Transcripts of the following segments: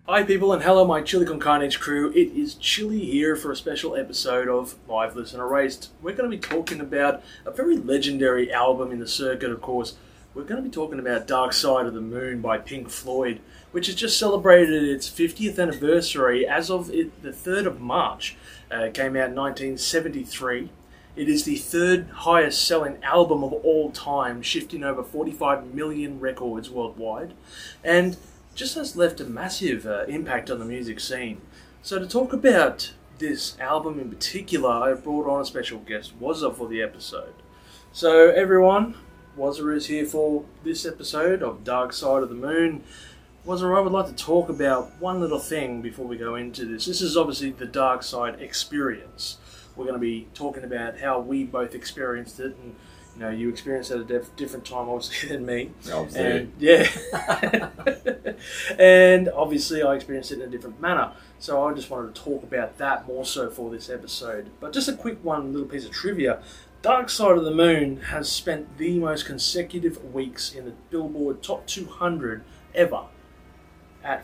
Hi people and hello my Chili Con Carnage crew. It is Chili here for a special episode of Live Listen Erased. We're going to be talking about a very legendary album in the circuit, of course. We're going to be talking about Dark Side of the Moon by Pink Floyd, which has just celebrated its 50th anniversary as of the 3rd of March. It came out in 1973. It is the third highest selling album of all time, shifting over 45 million records worldwide. And just has left a massive impact on the music scene. So to talk about this album in particular, I brought on a special guest, Wazza, for the episode. So everyone, Wazza is here for this episode of Dark Side of the Moon. Wazza, I would like to talk about one little thing before we go into this. This is obviously the Dark Side experience. We're going to be talking about how we both experienced it, and you know, you experienced it at a different time, obviously, than me. Obviously. Yeah. And obviously I experienced it in a different manner. So I just wanted to talk about that more so for this episode. But just a quick little piece of trivia. Dark Side of the Moon has spent the most consecutive weeks in the Billboard Top 200 ever. At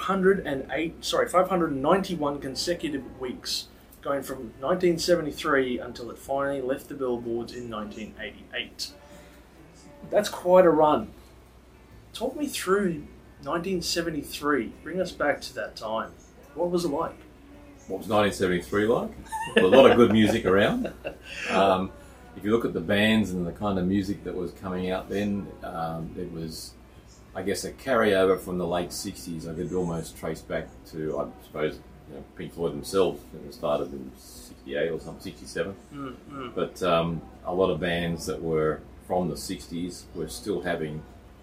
591 consecutive weeks, going from 1973 until it finally left the billboards in 1988. That's quite a run. Talk me through 1973. Bring us back to that time. What was it like? What was 1973 like? A lot of good music around. If you look at the bands and the kind of music that was coming out then, it was, I guess, a carryover from the late 60s. I could almost trace back to, I suppose, Pink Floyd themselves. It started in 68 or something, 67. But a lot of bands that were from the 60s were still having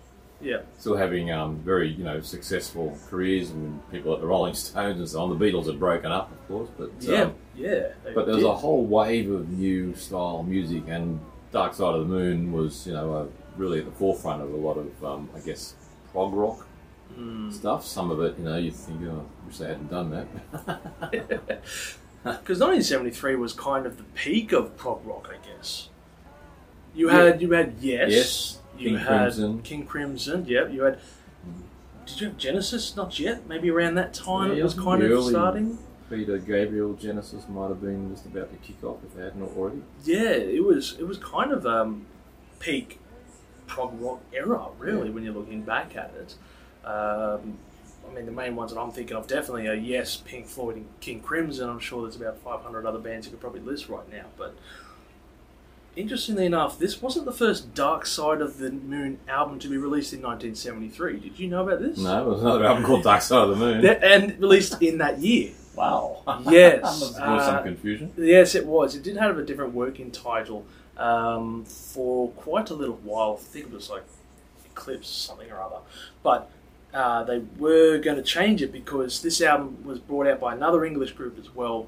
very successful careers, and people like the Rolling Stones and so on. The Beatles had broken up, of course, but but there was a whole wave of new style music, and Dark Side of the Moon was really at the forefront of a lot of I guess prog rock stuff. Some of it, you think, I wish they hadn't done that. Because 1973 was kind of the peak of prog rock, I guess. You had Yes. You had King Crimson. Yep. You had. Did you have Genesis? Not yet. Maybe around that time it was kind of starting. Peter Gabriel, Genesis might have been just about to kick off if they hadn't already. Yeah, it was kind of peak prog rock era, really, when you're looking back at it. I mean, the main ones that I'm thinking of definitely are Yes, Pink Floyd, and King Crimson. I'm sure there's about 500 other bands you could probably list right now, but. Interestingly enough, this wasn't the first Dark Side of the Moon album to be released in 1973. Did you know about this? No, there was another album called Dark Side of the Moon. And released in that year. Wow. Yes. There was some confusion. Yes, it was. It did have a different working title for quite a little while. I think it was like Eclipse something or other. But they were going to change it because this album was brought out by another English group as well.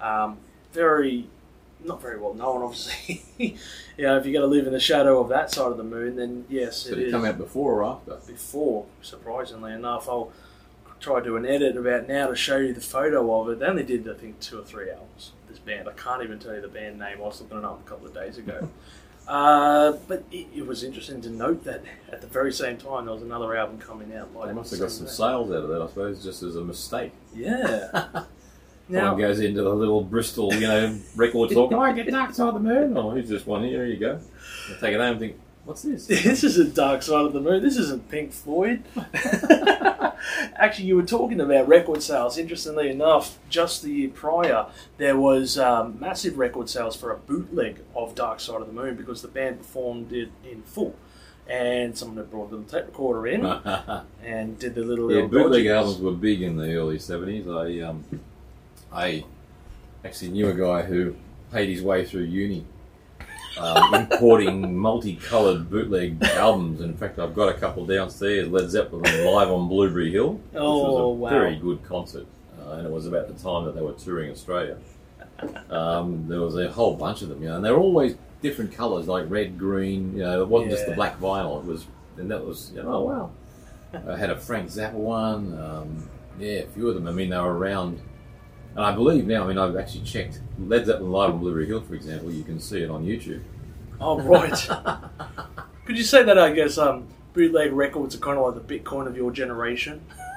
Not very well known, obviously. If you're going to live in the shadow of that side of the moon, then yes, Did it come out before or after? Before, surprisingly enough. I'll try to do an edit about now to show you the photo of it. They only did, I think, 2 or 3 albums, this band. I can't even tell you the band name. I was looking it up a couple of days ago. But it was interesting to note that at the very same time, there was another album coming out. They must have got some sales out of that, I suppose, just as a mistake. Yeah. Now, someone goes into the little Bristol, record store. Can I get Dark Side of the Moon? Oh, here's just one here. Here you go. You take it home and think, what's this? This isn't Dark Side of the Moon. This isn't Pink Floyd. Actually, you were talking about record sales. Interestingly enough, just the year prior, there was massive record sales for a bootleg of Dark Side of the Moon because the band performed it in full. And someone had brought a little tape recorder in and did the little bootleg albums were big in the early 70s. I actually knew a guy who paid his way through uni importing multicoloured bootleg albums. In fact, I've got a couple downstairs. Led Zeppelin live on Blueberry Hill, which was a very good concert, and it was about the time that they were touring Australia. There was a whole bunch of them, and they were always different colours, like red, green. It wasn't just the black vinyl. That was oh wow. I had a Frank Zappa one. A few of them. I mean, they were around. And I believe now, I've actually checked Led Zeppelin live on Blueberry Hill, for example. You can see it on YouTube. Oh, right. Could you say that, I guess, bootleg records are kind of like the Bitcoin of your generation?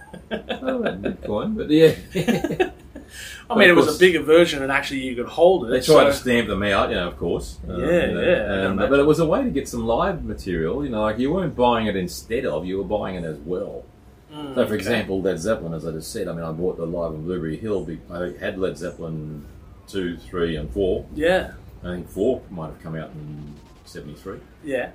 Oh, Bitcoin, but yeah. I mean, it was a bigger version, and actually you could hold it. They tried to stamp them out, of course. Yeah. But it was a way to get some live material. Like you weren't buying it instead of, you were buying it as well. So, for example, Led Zeppelin, as I just said, I bought the Live on Blueberry Hill. I had Led Zeppelin 2, 3, and 4. Yeah. I think 4 might have come out in 73. Yeah.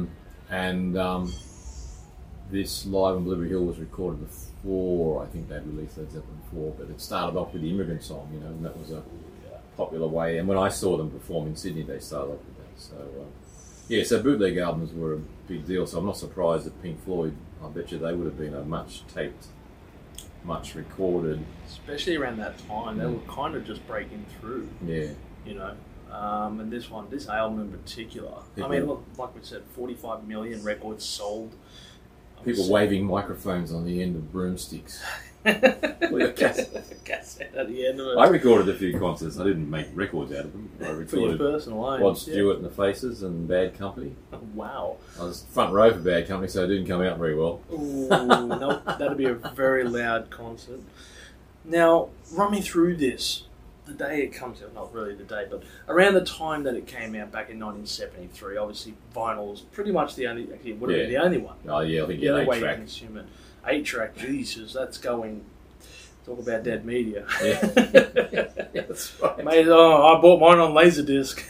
This Live on Blueberry Hill was recorded before I think they'd released Led Zeppelin 4, but it started off with the Immigrant Song, and that was a popular way. And when I saw them perform in Sydney, they started off with that. So bootleg albums were a big deal. So I'm not surprised that Pink Floyd, I bet you they would have been a much taped, much recorded. Especially around that time, they were kind of just breaking through. Yeah. And this album in particular, look, like we said, 45 million records sold. People waving microphones on the end of broomsticks. With a cassette at the end of it. I recorded a few concerts. I didn't make records out of them. I recorded for your personal own. Rod Stewart and the Faces and Bad Company. Wow. I was front row for Bad Company, so it didn't come out very well. Ooh, no, that'd be a very loud concert. Now, run me through this. The day it comes out, not really the day, but around the time that it came out back in 1973, obviously vinyl was pretty much the only, actually it would have been the only one. Oh yeah, I think the other way 8-track. you consume it. 8-track, Jesus, that's going, talk about dead media. Yeah. That's right. Mate, I bought mine on Laserdisc.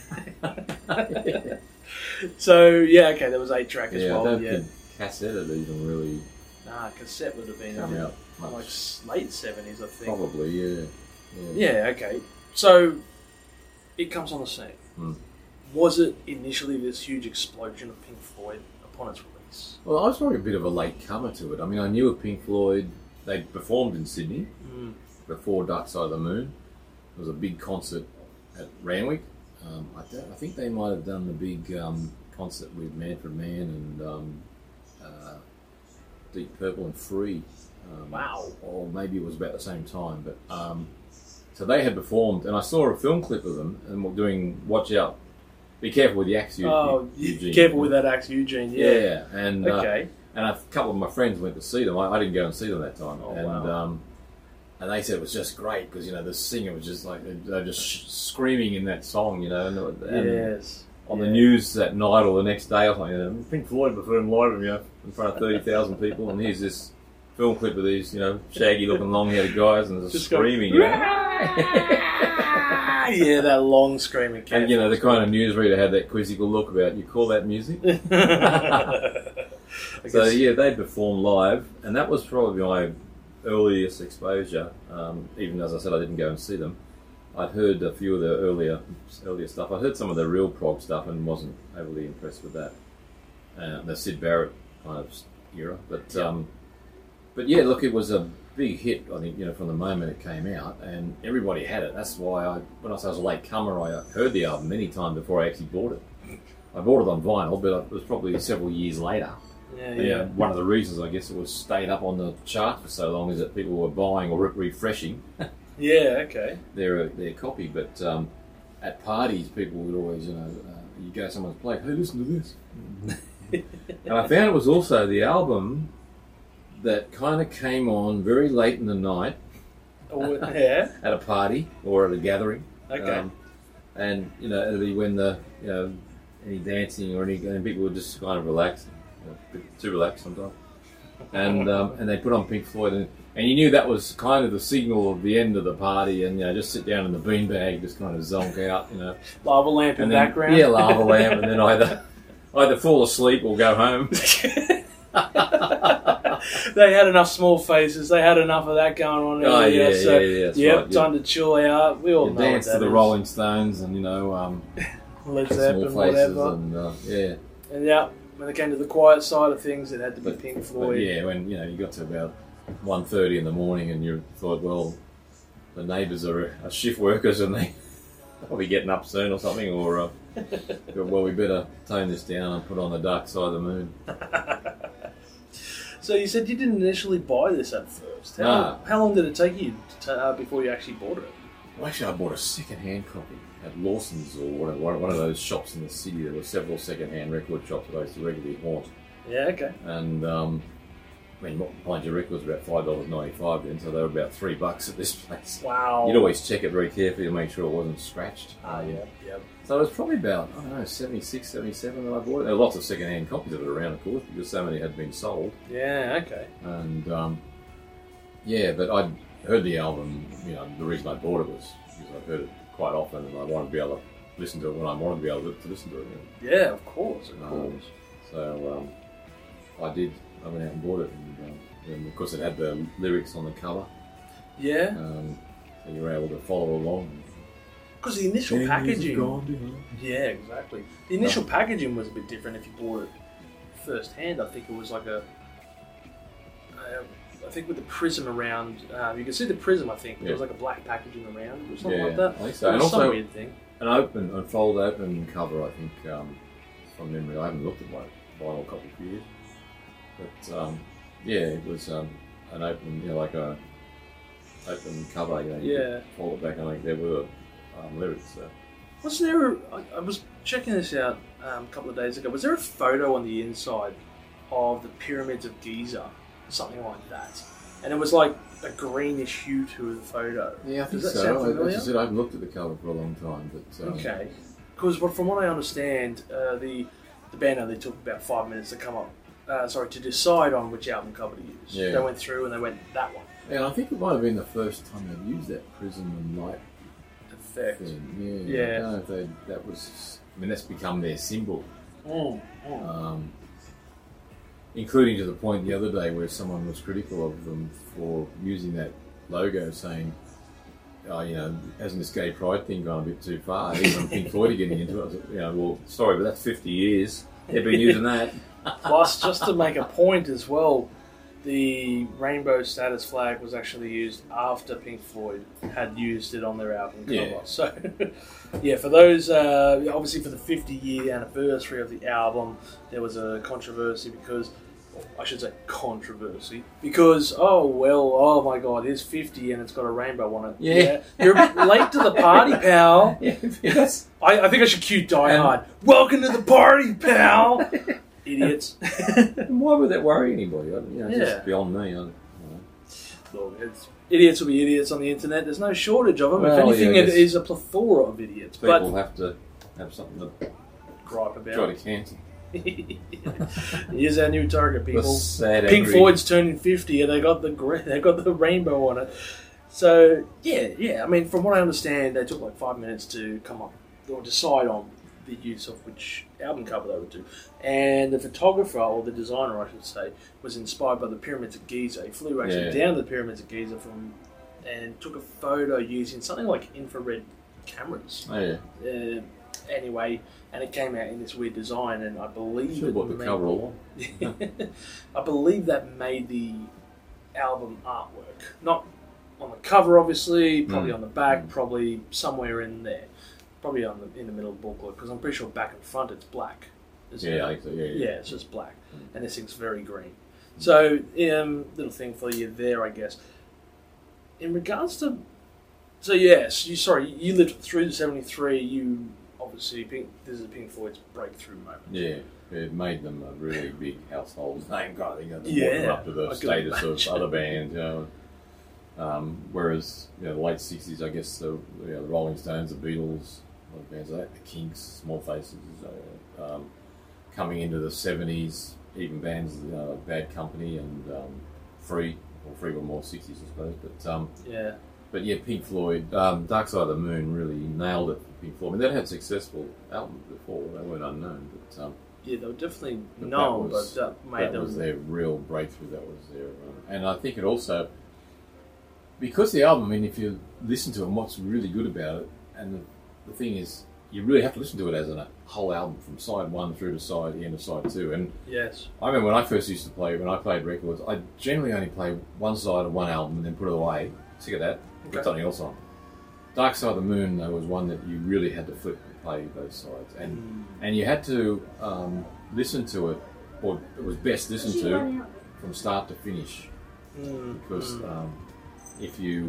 So, there was 8-track as well. I don't think cassette had even really... Nah, cassette would have been come out much. Like late 70s, I think. Probably, yeah. Yeah, okay. So, it comes on the scene. Was it initially this huge explosion of Pink Floyd upon its release? Well, I was probably a bit of a late comer to it. I knew of Pink Floyd. They performed in Sydney before Dark Side of the Moon. It was a big concert at Randwick. I think they might have done the big concert with Manfred Mann and Deep Purple and Free. Wow. Or maybe it was about the same time, but... So they had performed, and I saw a film clip of them, and we're doing Watch Out, Be Careful with the Axe, Eugene. Careful with that axe, Eugene, yeah. And okay. And a couple of my friends went to see them. I didn't go and see them that time. Wow. And they said it was just great, because, the singer was just like, they were just screaming in that song, and yes. On the news that night or the next day, I thought, Pink Floyd performed live, in front of 30,000 people, and here's this film clip of these, shaggy-looking, long-haired guys, and just screaming, Yeah, that long screaming. And the kind of newsreader had that quizzical look about, you call that music? So they performed live, and that was probably my earliest exposure. Even as I said, I didn't go and see them. I'd heard a few of the earlier stuff. I heard some of the real prog stuff and wasn't overly impressed with that. The Syd Barrett kind of era, but yeah, look, it was a big hit, I think, from the moment it came out, and everybody had it. That's why when I was a late comer, I heard the album many times before I actually bought it. I bought it on vinyl, but it was probably several years later. Yeah. One of the reasons, I guess, it was stayed up on the charts for so long is that people were buying or refreshing. Yeah, okay. Their copy, but at parties, people would always, you go to someone's place, hey, listen to this. And I found it was also the album that kind of came on very late in the night at a party or at a gathering. Okay. And, it'll be when any dancing or and people would just kind of relax, a bit too relaxed sometimes. And they put on Pink Floyd, and you knew that was kind of the signal of the end of the party, and, just sit down in the beanbag, just kind of zonk out, Lava lamp in the background? Yeah, lava lamp, and then either fall asleep or go home. They had enough small faces. They had enough of that going on. Oh, yeah, right. Time to chill out. We all know dance what that to the is. Rolling Stones and, Led Zeppelin, whatever. And when it came to the quiet side of things, it had to be Pink Floyd. But when, you got to about 1:30 in the morning and you thought, well, the neighbours are shift workers and they'll be getting up soon or something, or, well, we better tone this down and put on the Dark Side of the Moon. So you said you didn't initially buy this at first. How long did it take you before you actually bought it? Well, actually, I bought a second-hand copy at Lawson's or one of those shops in the city. There were several second-hand record shops that I used to regularly haunt. Yeah, okay. And I mean, Mind You record was about $5.95 then, so they were about $3 at this place. Wow. You'd always check it very carefully to make sure it wasn't scratched. Yeah. So it was probably about, I don't know, 76, 77 that I bought it. There were lots of second-hand copies of it around, of course, because so many had been sold. Yeah, okay. And, but I'd heard the album, the reason I bought it was because I've heard it quite often and I wanted to be able to listen to it when I wanted to be able to listen to it. Yeah, of course. So I did. I went out and bought it, and of course it had the lyrics on the cover. Yeah. So you were able to follow along. Because the initial packaging... Yeah, exactly. The initial packaging was a bit different if you bought it first hand. I think it was like I think with the prism around... you can see the prism, I think. There was like a black packaging around or something like that. I think so. It was and some also weird thing. An fold open cover, I think, from memory. I haven't looked at my vinyl copy for years. But, it was an open, like a open cover, you could fold it back, and I think there were lyrics. So. Wasn't there, I was checking this out a couple of days ago, was there a photo on the inside of the Pyramids of Giza? Something like that. And it was like a greenish hue to the photo. Yeah, I think Does that sound familiar? I haven't looked at the cover for a long time. But okay. Because from what I understand, the band only took about 5 minutes to come up, to decide on which album cover to use. Yeah. They went through and they went, that one. And I think it might have been the first time they used that prism and light effect. Thing. Yeah. I don't know if that was... I mean, that's become their symbol. Including to the point the other day where someone was critical of them for using that logo, saying, hasn't this gay pride thing gone a bit too far? Even Pink Floyd are getting into it. Well, sorry, but that's 50 years. They've been using that. Plus, just to make a point as well, the rainbow status flag was actually used after Pink Floyd had used it on their album cover. Yeah. So, for those, obviously for the 50-year anniversary of the album, there was a controversy because, oh my God, here's 50 and it's got a rainbow on it. Yeah. You're a bit late to the party, pal. Yes. I think I should cue Die Hard. Welcome to the party, pal. Idiots. Why would that worry anybody? It's just beyond me. Look, idiots will be idiots on the internet. There's no shortage of them. If anything, it is a plethora of idiots. People have to have something to gripe about. Try to cancel. Here's our new target, people. Pink Floyd's turning 50, and they got the rainbow on it. So I mean, from what I understand, they took like 5 minutes to come up or decide on the use of which album cover they would do. And the photographer, or the designer I should say, was inspired by the Pyramids of Giza. He flew actually down to the Pyramids of Giza and took a photo using something like infrared cameras. Oh yeah. Anyway, and it came out in this weird design, and I believe I believe that made the album artwork. Not on the cover, obviously, probably on the back, probably somewhere in there. Probably in the middle of the booklet, because I'm pretty sure back and front it's black. I think so. Yeah, it's just black, and this thing's very green. So, little thing for you there, I guess. In regards to, you lived through the '73. You obviously this is Pink Floyd's breakthrough moment. Yeah, it made them a really big household name kind of thing. Brought them up to the status of other bands. Whereas the late '60s, I guess the Rolling Stones, the Beatles, a lot of bands like that, the Kinks, Small Faces, coming into the '70s, even bands Bad Company and Free were more '60s, I suppose. But Pink Floyd, Dark Side of the Moon really nailed it for Pink Floyd. I mean, they'd had successful albums before; they weren't unknown. But they were definitely known, but that made them. That was their real breakthrough. That was their, and I think it also. Because the album, I mean, if you listen to it, what's really good about it, and the thing is, you really have to listen to it as a whole album from side one through to the end of side two. And yes, I remember when I first used to when I played records, I generally only play one side of one album and then put it away. Sick of that. Put something else on. Dark Side of the Moon, though, was one that you really had to flip and play both sides, and you had to listen to it, or it was best listened to from start to finish, because. If you're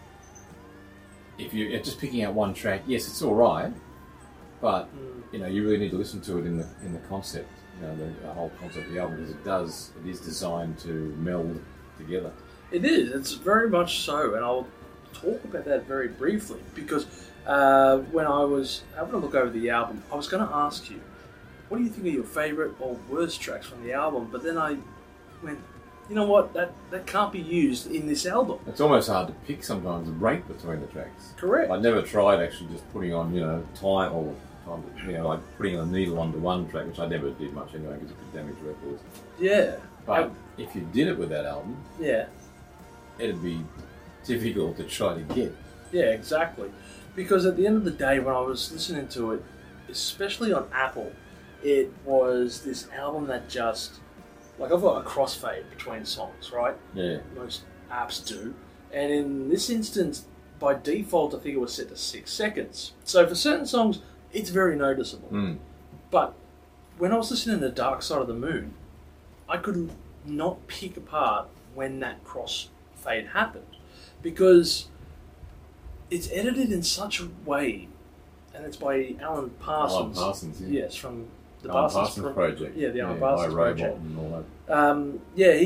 just picking out one track, yes, it's all right, but you really need to listen to it in the concept, the whole concept of the album, because it is designed to meld together. It is. It's very much so, and I'll talk about that very briefly because when I was having a look over the album, I was going to ask you, what do you think are your favourite or worst tracks from the album? But then I went, you know what, that can't be used in this album. It's almost hard to pick sometimes a break between the tracks. Correct. I never tried actually just putting on, time or like putting a needle onto one track, which I never did much anyway because it could damage records. Yeah. But if you did it with that album, yeah, it'd be difficult to try to get. Yeah, exactly. Because at the end of the day, when I was listening to it, especially on Apple, it was this album that just, like, I've got a crossfade between songs, right? Yeah. Most apps do. And in this instance, by default, I think it was set to 6 seconds. So for certain songs, it's very noticeable. Mm. But when I was listening to Dark Side of the Moon, I could not pick apart when that crossfade happened. Because it's edited in such a way, and it's by Alan Parsons. Alan Parsons, yeah. Yes, from the Alan Parsons Project. Yeah, the Alan Parsons Project. And all that.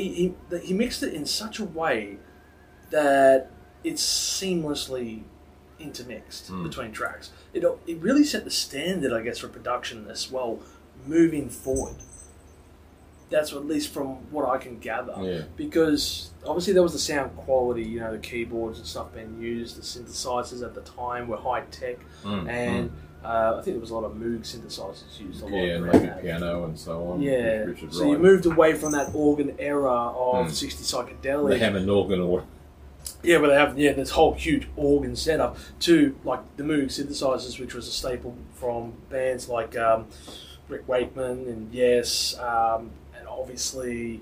He mixed it in such a way that it's seamlessly intermixed between tracks. It really set the standard, I guess, for production as well, moving forward. That's at least from what I can gather. Yeah. Because obviously there was the sound quality, the keyboards and stuff being used, the synthesizers at the time were high tech, and I think there was a lot of Moog synthesizers used a lot. Yeah, and maybe piano and so on. Yeah, Richard so Wright. you moved away from that organ era of 60 psychedelic. The Hammond organ or... Yeah, where they have this whole huge organ setup to like the Moog synthesizers, which was a staple from bands like Rick Wakeman and Yes, and obviously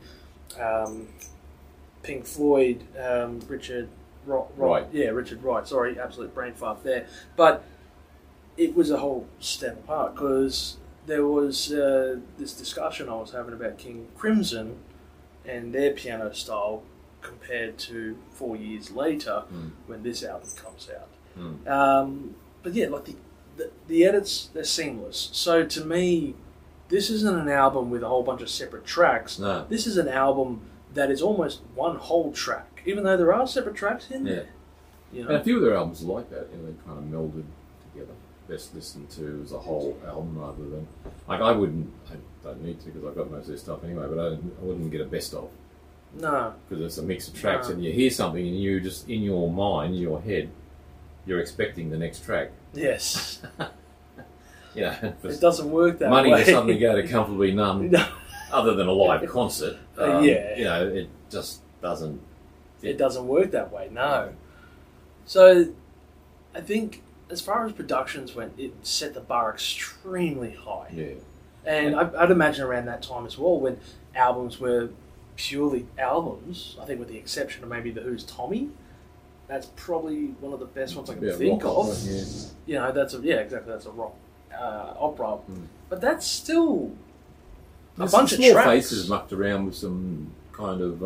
Pink Floyd, Richard Wright. Yeah, Richard Wright. Sorry, absolute brain fart there. But it was a whole step apart because there was this discussion I was having about King Crimson and their piano style compared to 4 years later when this album comes out. But yeah, like the edits, they're seamless. So to me, this isn't an album with a whole bunch of separate tracks. No. This is an album that is almost one whole track, even though there are separate tracks in there. And a few of their albums are like that, they kind of melded together. Best listened to as a whole album rather than... Like, I don't need to because I've got most of this stuff anyway, but I wouldn't get a best of. No. Because it's a mix of tracks and you hear something and you just, in your mind, in your head, you're expecting the next track. Yes. It doesn't work that money way. to suddenly go to Comfortably Numb, other than a live concert. It just doesn't... It doesn't work that way, no. So, I think, as far as productions went, it set the bar extremely high. Yeah. And I'd imagine around that time as well, when albums were purely albums, I think with the exception of maybe The Who's Tommy, that's probably one of the best ones I can think of. That's a rock opera. But that's still a bunch of small tracks. Faces mucked around with some kind of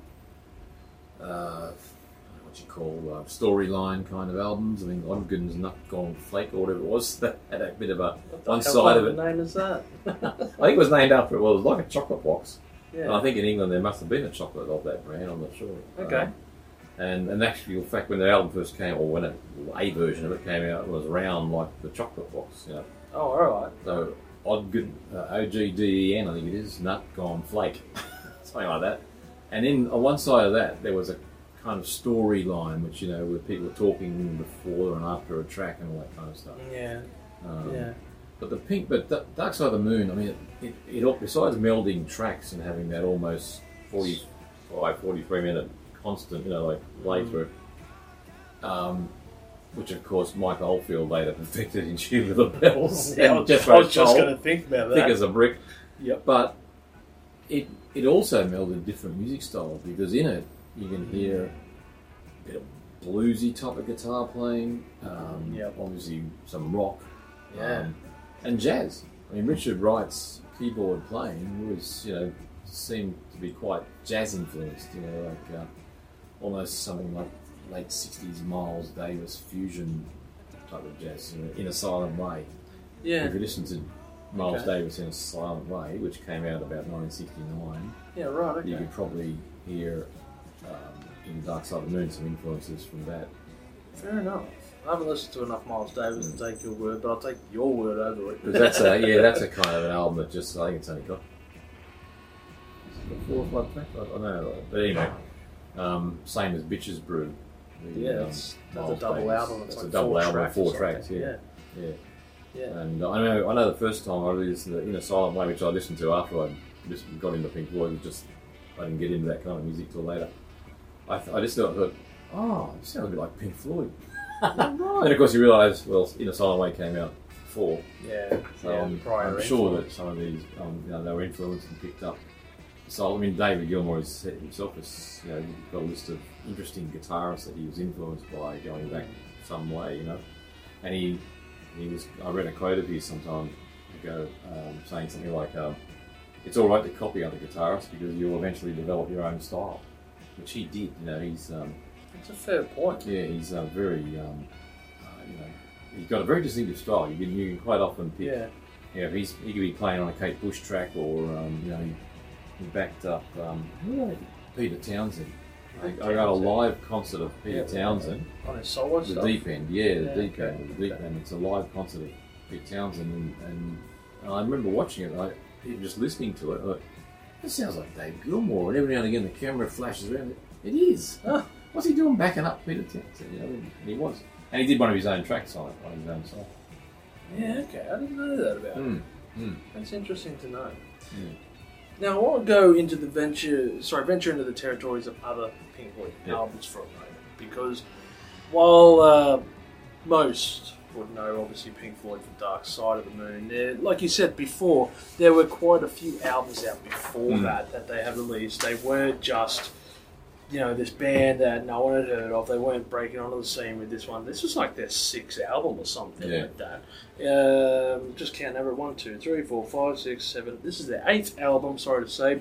storyline kind of albums. I think Odgins Nut Gone Flake or whatever it was, that had a bit of a one side of it. What name is that? I think it was named after it. Well, it was like a chocolate box. Yeah. And I think in England there must have been a chocolate of that brand. I'm not sure. Okay. And actually, in fact, when the album first came, or when a version of it came out, it was round like the chocolate box. Oh, all right. So Odgen, OGDEN, I think it is, Nut Gone Flake, something like that. And on one side of that, there was a kind of storyline, which where people were talking before and after a track and all that kind of stuff. Yeah. But Dark Side of the Moon, I mean, it besides melding tracks and having that almost 43 minute constant, play through, which of course Mike Oldfield later perfected in Tune with the Bells. I was just going to think about that. Thick as a brick. Yep. But it also melded different music styles because in it you can hear a bit of bluesy type of guitar playing, obviously some rock, and jazz. I mean, Richard Wright's keyboard playing was, seemed to be quite jazz influenced, almost something like late 60s Miles Davis fusion type of jazz, in a silent way. Yeah. If you listen to Miles Davis in A Silent Way, which came out about 1969. Yeah, right, okay. You could probably hear in Dark Side of the Moon some influences from that. Fair enough. I haven't listened to enough Miles Davis to take your word, but I'll take your word over it. That's a kind of an album that just, I think it's only got 4 or 5 tracks. I don't know. But anyway, same as Bitches Brew. That's a double album. It's a double album, 4 tracks. Yeah. And I know the first time I listened to In a Silent Way, which I listened to after I just got into Pink Floyd, I didn't get into that kind of music till later. I just thought, oh, it sounds a bit like Pink Floyd. And of course you realise, well, In a Silent Way came out before. Yeah. So I'm sure that some of these, they were influenced and picked up. So I mean, David Gilmour himself has, got a list of interesting guitarists that he was influenced by going back some way, And he was. I read a quote of his some time ago saying something like, "It's all right to copy other guitarists because you'll eventually develop your own style," which he did. He's. That's a fair point. Yeah, he's very. He's got a very distinctive style. You can quite often pick. Yeah. He could be playing on a Kate Bush track, or he backed up Peter Townsend. I got a live concert of Peter Townsend on his solo stuff. The Deep End, the Deep End. It's a live concert of Peter Townsend, and I remember watching it. Even just listening to it, I thought, that sounds like Dave Gilmour. And every now and again, the camera flashes around. It is. What's he doing backing up Peter Townsend? And he was, and he did one of his own tracks on his own song. Yeah, okay. I didn't know that about him. That's interesting to know. Now I want to go into venture into the territories of other Pink Floyd albums for a moment, because while most would know obviously Pink Floyd for Dark Side of the Moon, like you said before, there were quite a few albums out before that they had released. They weren't just this band that no one had heard of. They weren't breaking onto the scene with this one. This was like their 6th album or something like that. Just count over 1, 2, 3, 4, 5, 6, 7. This is their 8th album, sorry to say,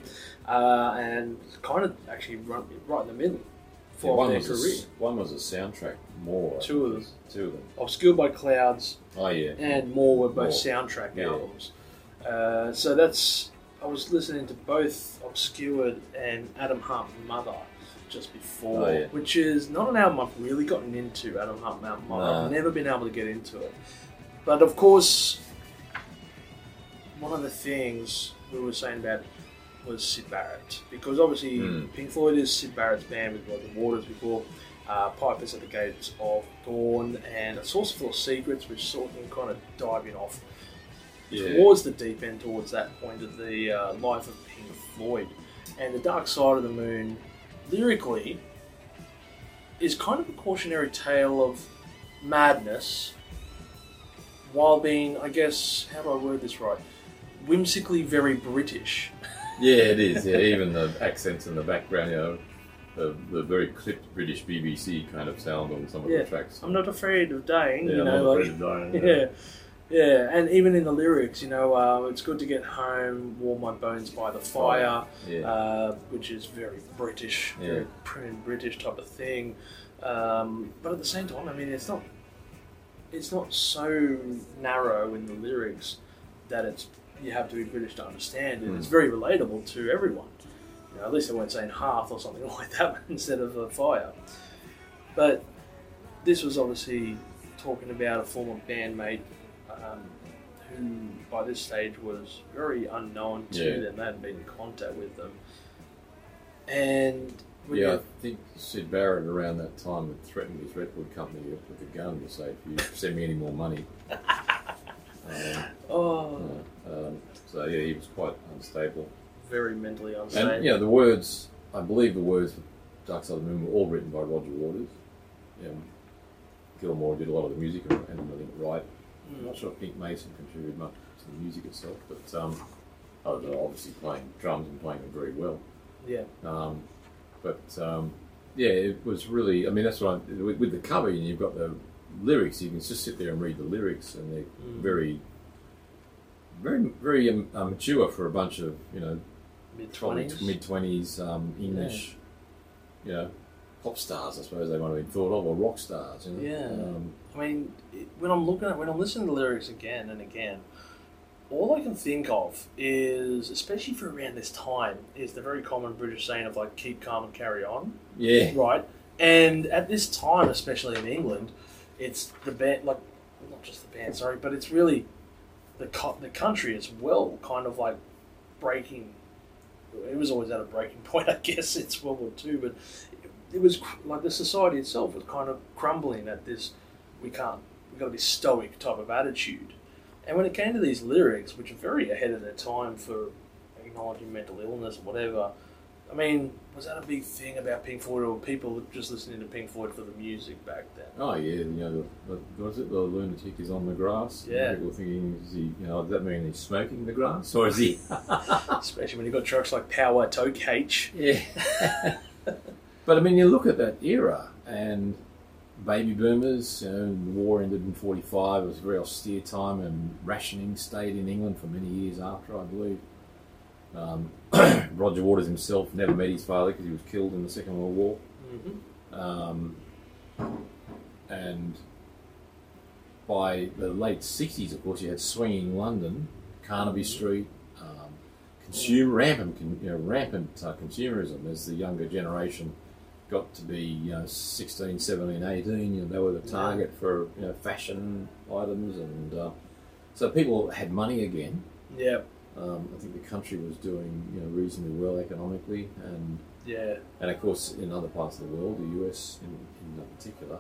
and kind of actually right in the middle for their career. One was a soundtrack. More. 2 of them. 2 of them. Obscured by Clouds. Oh yeah. And More were both soundtrack albums. So that's. I was listening to both Obscured and Adam Hunt Mother just before, which is not an album I've really gotten into. Adam Hunt Mother. I've never been able to get into it. But of course, one of the things we were saying about was Syd Barrett, because obviously Pink Floyd is Syd Barrett's band with Roger Waters before, Pipers at the Gates of Dawn, and A Source Full of Secrets, which sort of kind of diving off towards the deep end, towards that point of the life of Pink Floyd. And The Dark Side of the Moon, lyrically, is kind of a cautionary tale of madness, while being, I guess, how do I word this right, whimsically very British. Yeah, it is. Yeah, even the accents in the background, the very clipped British BBC kind of sound on some of the tracks. I'm not afraid of dying. I'm not afraid of dying. Yeah, and even in the lyrics, it's good to get home, warm my bones by the fire, which is very British, very prim British type of thing. But at the same time, I mean, it's not so narrow in the lyrics that you have to be British to understand it. It's very relatable to everyone. At least they weren't saying hearth or something like that instead of a fire. But this was obviously talking about a former bandmate who by this stage was very unknown to them. They hadn't been in contact with them. And I think Syd Barrett around that time had threatened his record company with a gun to say, if you send me any more money. So he was quite unstable. Very mentally unstable. And the words, I believe the words for Dark Side of the Moon were all written by Roger Waters. Gilmour did a lot of the music and I think right. I'm not sure if Pink Mason contributed much to the music itself, but obviously playing drums and playing them very well. Yeah. It was really. I mean, that's what with the cover. You've got the lyrics. You can just sit there and read the lyrics, and they're very, very, very mature for a bunch of mid-20s English, pop stars. I suppose they might have been thought of, or rock stars. I mean, when I'm listening to the lyrics again and again, all I can think of is, especially for around this time, is the very common British saying of like "keep calm and carry on." Yeah. Right. And at this time, especially in England, it's the band, like not just the band, sorry, but it's really the country as well, kind of like breaking. It was always at a breaking point, I guess. It's World War II, but it was like the society itself was kind of crumbling at this. We've got to be stoic type of attitude. And when it came to these lyrics, which are very ahead of their time for acknowledging mental illness or whatever, I mean, was that a big thing about Pink Floyd, or people just listening to Pink Floyd for the music back then? Oh yeah, was it the lunatic is on the grass? Yeah. People thinking, is he, does that mean he's smoking the grass, or is he? Especially when you've got trucks like Power Toke H. Yeah. But I mean, you look at that era, and baby boomers, the war ended in 1945. It was a very austere time, and rationing stayed in England for many years after, I believe. Roger Waters himself never met his father because he was killed in the Second World War. Mm-hmm. And by the late 60s, of course, you had swinging London, Carnaby Street, rampant consumerism as the younger generation got to be 16, 17, 18. They were the target for fashion items, and so people had money again. Yeah. I think the country was doing reasonably well economically, and of course in other parts of the world, the US in particular,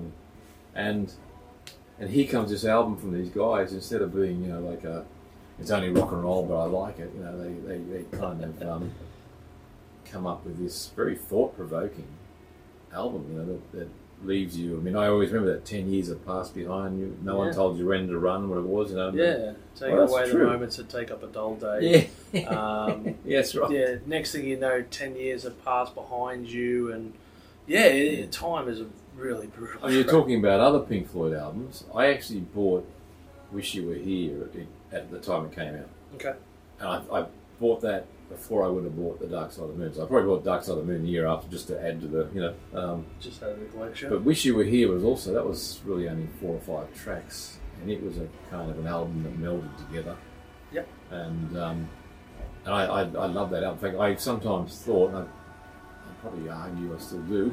and here comes this album from these guys. Instead of being like it's only rock and roll but I like it, they kind of come up with this very thought-provoking album, that leaves you. I mean, I always remember that 10 years have passed behind you. No one told you when to run, what it was, Take away the moments that take up a dull day. Yeah. Yes, right. Yeah, next thing you know, 10 years have passed behind you, and time is a really brutal. I mean, you're talking about other Pink Floyd albums. I actually bought Wish You Were Here at the time it came out. Okay. And I bought that before I would have bought the Dark Side of the Moon. So I probably bought Dark Side of the Moon the year after, just to add to the, just out of the collection. But Wish You Were Here that was really only 4 or 5 tracks, and it was a kind of an album that melded together. Yep. And I love that album. In fact, I sometimes thought, and I probably argue I still do,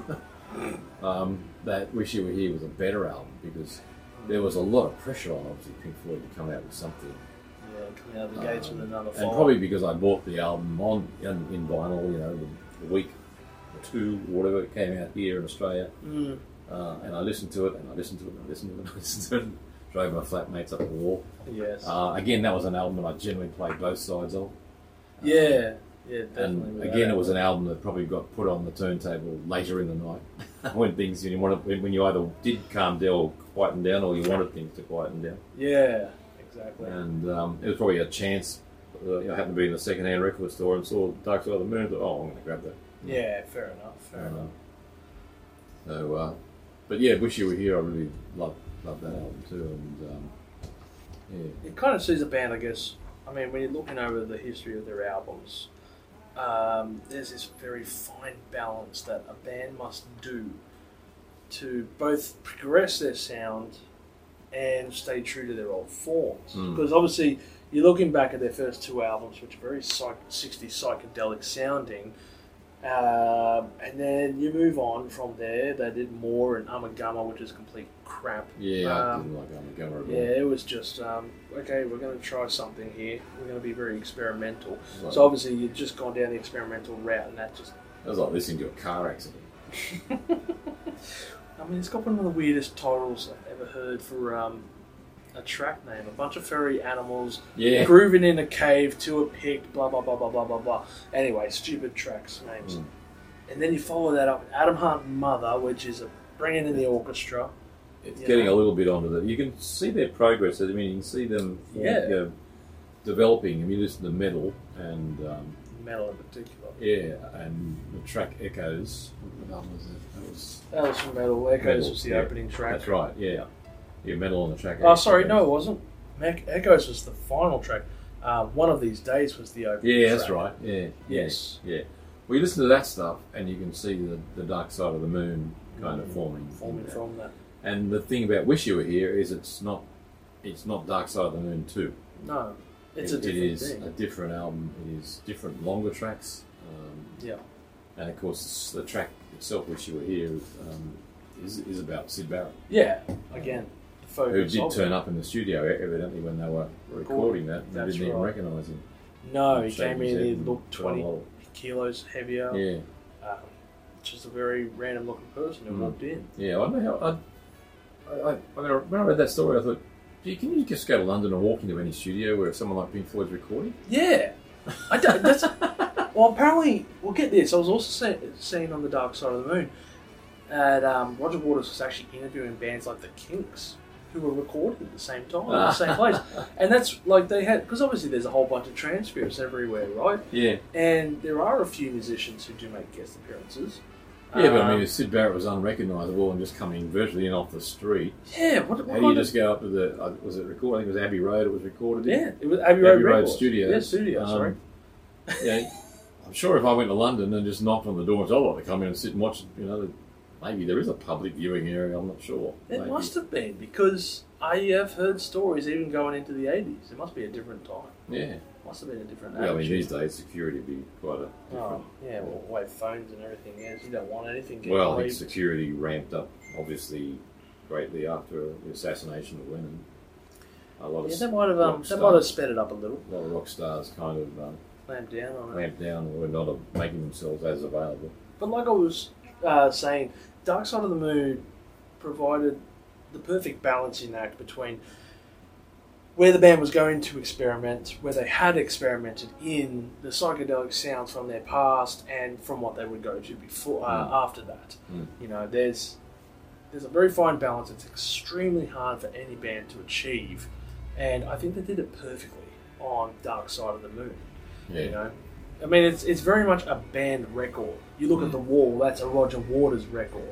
that Wish You Were Here was a better album, because there was a lot of pressure on, obviously, Pink Floyd to come out with something. Coming out of the gates with another and probably because I bought the album in vinyl, the week or two, or whatever it came out here in Australia, and I listened to it, and I listened to it, and I listened to it, and I listened to it, and drove my flatmates up the wall. Yes. Again, that was an album that I generally played both sides of. Definitely. And again, it was an album that probably got put on the turntable later in the night when things when you either did calm down or quieten down, or you wanted things to quieten down. Yeah. Exactly. And it was probably a chance. I happened to be in a second-hand record store and saw Dark Side of the Moon. I thought, I'm going to grab that. Yeah, fair enough. So, but yeah, Wish You Were Here. I really love that album too. And it kind of sees a band, I guess. I mean, when you're looking over the history of their albums, there's this very fine balance that a band must do to both progress their sound and stay true to their old forms. Because obviously, you're looking back at their first 2 albums, which are very 60s psychedelic sounding, and then you move on from there. They did more in Ummagumma, which is complete crap. Yeah, I didn't like Ummagumma at all. Yeah, it was just, okay, we're going to try something here. We're going to be very experimental. Right. So obviously, you've just gone down the experimental route, and that was like listening to a car accident. I mean, it's got one of the weirdest titles I've ever heard for a track name. A bunch of furry animals grooving in a cave to a pig, blah, blah, blah, blah, blah, blah, blah. Anyway, stupid tracks names. And then you follow that up with Adam Hunt Mother, which is bringing in the orchestra. It's getting a little bit onto that. You can see their progress. I mean, you can see them developing. I mean, you listen to Metal and... Metal in particular. Yeah, and the track Echoes. What album was it? That was from Metal. Echoes was the opening track. That's right, yeah. Yeah, Metal on the track. Oh, sorry, no, it wasn't. Echoes was the final track. One of These Days was the opening track. Yeah, that's right. Yeah. Yes. Yeah. Well, you listen to that stuff and you can see the Dark Side of the Moon kind of forming from that. And the thing about Wish You Were Here is it's not Dark Side of the Moon 2. No. It's a different thing. A different album. It is different, longer tracks. Yeah. And of course, the track itself, Wish You Were Here, is about Syd Barrett. Yeah, again, who did turn up in the studio evidently when they were recording that. They didn't even recognise him. No, he came in, he looked 20 kilos heavier. Yeah. Just a very random looking person who walked in. Yeah, I know how. When I read that story, I thought, gee, can you just go to London and walk into any studio where someone like Pink Floyd's recording? Yeah. I don't, well, apparently, we'll get this. I was also seeing on the Dark Side of the Moon that Roger Waters was actually interviewing bands like the Kinks who were recording at the same time, in the same place. And that's like they had, because obviously there's a whole bunch of transcripts everywhere, right? Yeah. And there are a few musicians who do make guest appearances. Yeah, but I mean, if Syd Barrett was unrecognisable and just coming virtually in off the street, yeah, how do you just go up to the, was it recorded? I think it was Abbey Road it was recorded in? Yeah, it was Abbey Road Studios. Yeah, Studios, sorry. Yeah, I'm sure if I went to London and just knocked on the door and said, I'd like to come in and sit and watch, maybe there is a public viewing area, I'm not sure. It must have been, because I have heard stories even going into the 80s. It must be a different time. Yeah. Must have been a different age. I mean, these days security would be quite a different... yeah, well, the way phones and everything is, you don't want anything getting Well, I think security ramped up, obviously, greatly after the assassination of Lennon. A lot of that might have sped it up a little. A lot of rock stars kind of... Lamped down on it. Lamped down or not making themselves as available. But like I was saying, Dark Side of the Moon provided the perfect balancing act between where the band was going to experiment, where they had experimented in the psychedelic sounds from their past and from what they would go to before after that. There's a very fine balance. It's extremely hard for any band to achieve, and I think they did it perfectly on Dark Side of the Moon. Yeah. I mean, it's very much a band record. You look at The Wall, that's a Roger Waters record.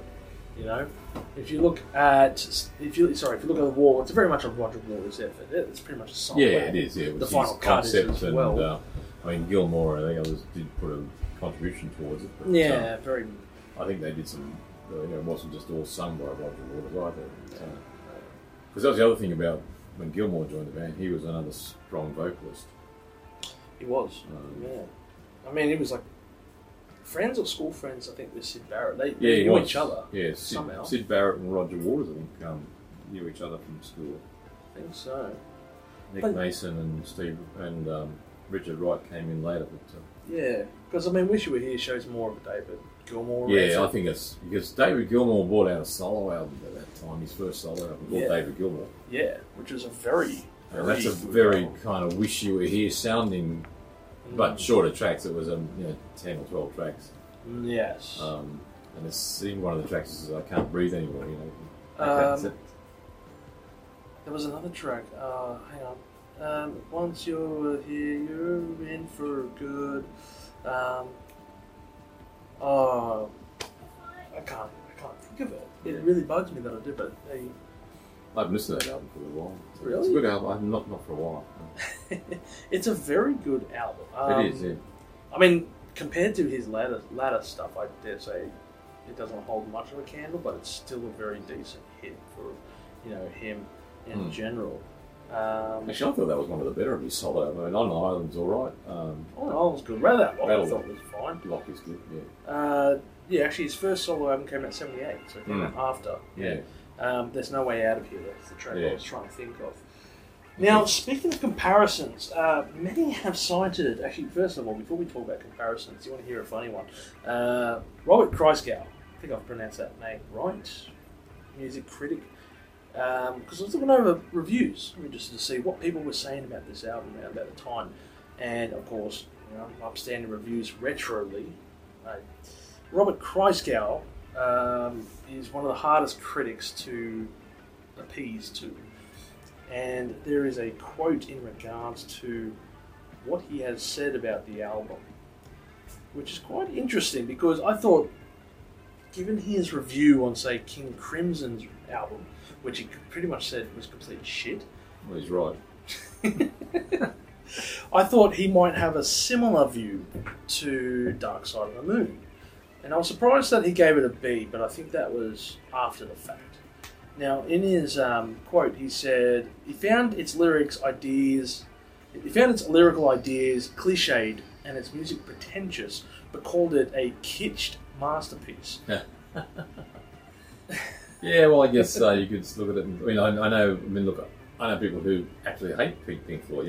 If you look at The Wall, it's very much a Roger Waters effort. It's pretty much a song. Yeah, it is. Yeah, it was the final cut is as well. I mean, Gilmour and the others did put a contribution towards it. But, very. I think they did some. It wasn't just all sung by Roger Waters either. Because that was the other thing about when Gilmour joined the band. He was another strong vocalist. He was. I mean, he was like friends or school friends, I think, with Syd Barrett. They knew each other. Yeah, somehow. Syd Barrett and Roger Waters, I think, knew each other from school. I think so. Nick Mason and Steve and Richard Wright came in later. But, yeah, because I mean, Wish You Were Here shows more of David Gilmour. Yeah, I think it's because David Gilmour brought out a solo album at that time, his first solo album called David Gilmour. Yeah, which was a very that's a very kind of Wish You Were Here sounding. But shorter tracks. It was 10 or 12 tracks. Yes. And it's even one of the tracks is I Can't Breathe Anymore. There was another track. Hang on. Once you're here, you're in for good. I can't think of it. It really bugs me that I did, but I haven't listened to that album for a while. Really? It's a good album. Not for a while. It's a very good album. It is, yeah. I mean, compared to his latter stuff, I dare say it doesn't hold much of a candle, but it's still a very decent hit for him in general. Actually, I thought that was one of the better of his solo. I mean, On the Island's all right. On the Island's good. Rather that Lock I thought was fine. Lock is good, yeah. Yeah, actually, his first solo album came out in '78, so it came out after. Yeah. There's No Way Out of Here. That's the track I was trying to think of. Now, speaking of comparisons, many have cited, actually, first of all, before we talk about comparisons, you want to hear a funny one. Robert Christgau, I think I've pronounced that name right, music critic, because I was looking over reviews, just to see what people were saying about this album around about the time. And, of course, upstanding reviews retroly. Robert Christgau is one of the hardest critics to appease to. And there is a quote in regards to what he has said about the album, which is quite interesting because I thought, given his review on, say, King Crimson's album, which he pretty much said was complete shit. Well, he's right. I thought he might have a similar view to Dark Side of the Moon. And I was surprised that he gave it a B, but I think that was after the fact. Now, in his quote, he said, he found its lyrics, ideas, He found its lyrical ideas cliched and its music pretentious, but called it a kitsched masterpiece. Yeah, well, I guess you could look at it. I know people who actually hate Pink Floyd.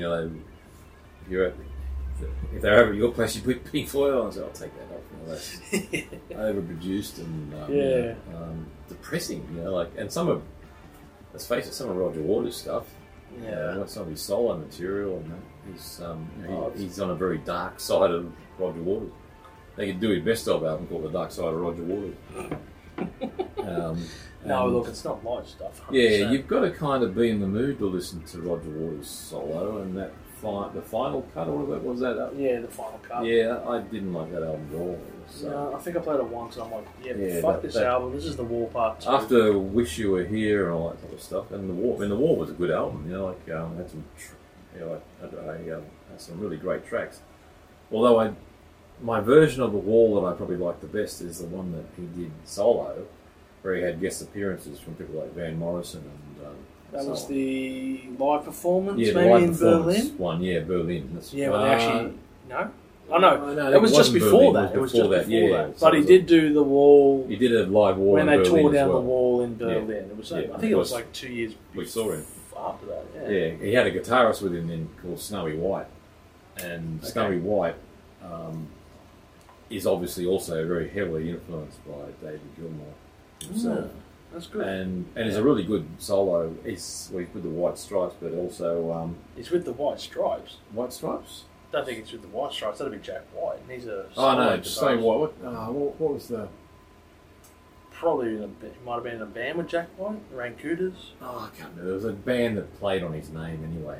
If they're over at your place, you put Pink Floyd on. So I'll take that off. That's overproduced and depressing. And some of, let's face it, some of Roger Waters' stuff. Some of his solo material, and he's on a very dark side of Roger Waters. They could do his best of album called The Dark Side of Roger Waters. No, look, it's not live stuff. 100%. Yeah, you've got to kind of be in the mood to listen to Roger Waters' solo, and the final cut, or whatever was that? Yeah, the final cut. Yeah, I didn't like that album at all. No, I think I played it once, and I'm like, fuck this album. This is The War Part 2. After Wish You Were Here and all that type of stuff, and The War was a good album. Had some really great tracks. Although my version of The Wall that I probably like the best is the one that he did solo, where he had guest appearances from people like Van Morrison and. That was the live performance, maybe in Berlin. Berlin. But actually, no. Oh no, it was just before that. It was just before that. But he did do The Wall. He did a live wall when in they Berlin tore down as well. The Wall in Berlin. It was. I think it was like 2 years. We saw him after that. Yeah, he had a guitarist with him called Snowy White, and Snowy White is obviously also very heavily influenced by David Gilmour himself. That's good. And he's a really good solo. He's with the White Stripes, but also he's with the White Stripes. White Stripes? I don't think he's with the White Stripes. That'd be Jack White, and he's a. Oh no, Snowy White. What was the? Probably might have been in a band with Jack White, the Rancooters. Oh, I can't remember. There was a band that played on his name anyway,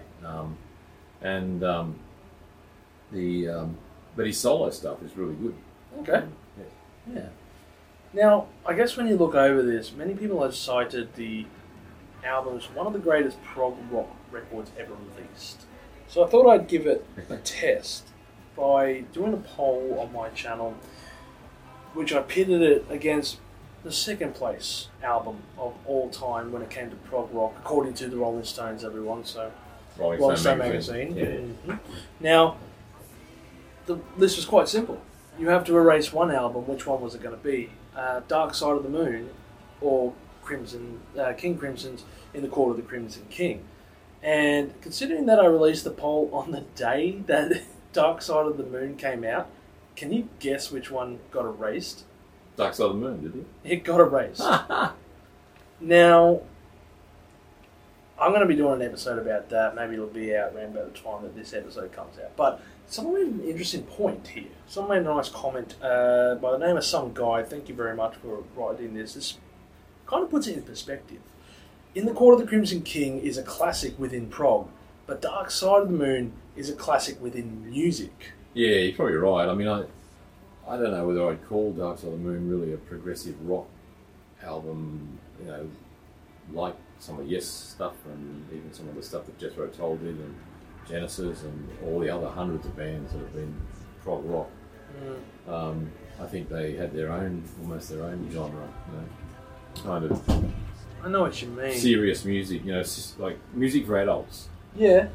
but his solo stuff is really good. Okay. Yeah. Now, I guess when you look over this, many people have cited the album as one of the greatest prog rock records ever released. So I thought I'd give it a test by doing a poll on my channel, which I pitted it against the second place album of all time when it came to prog rock, according to the Rolling Stones, everyone. So Rolling Stone magazine. Yeah. Mm-hmm. Now, the list was quite simple. You have to erase one album. Which one was it going to be? Dark Side of the Moon or King Crimson's In the Court of the Crimson King. And considering that I released the poll on the day that Dark Side of the Moon came out, can you guess which one got erased? Dark Side of the Moon, did it? It got erased. Now, I'm going to be doing an episode about that. Maybe it'll be out around about the time that this episode comes out. But someone made an interesting point here. Someone made a nice comment by the name of some guy. Thank you very much for writing this. This kind of puts it in perspective. In the Court of the Crimson King is a classic within prog, but Dark Side of the Moon is a classic within music. Yeah, you're probably right. I mean, I don't know whether I'd call Dark Side of the Moon really a progressive rock album, like some of Yes stuff and even some of the stuff that Jethro Tull did and Genesis and all the other hundreds of bands that have been prog rock. I think they had almost their own genre, kind of. I know what you mean. Serious music, like music for adults. Yeah.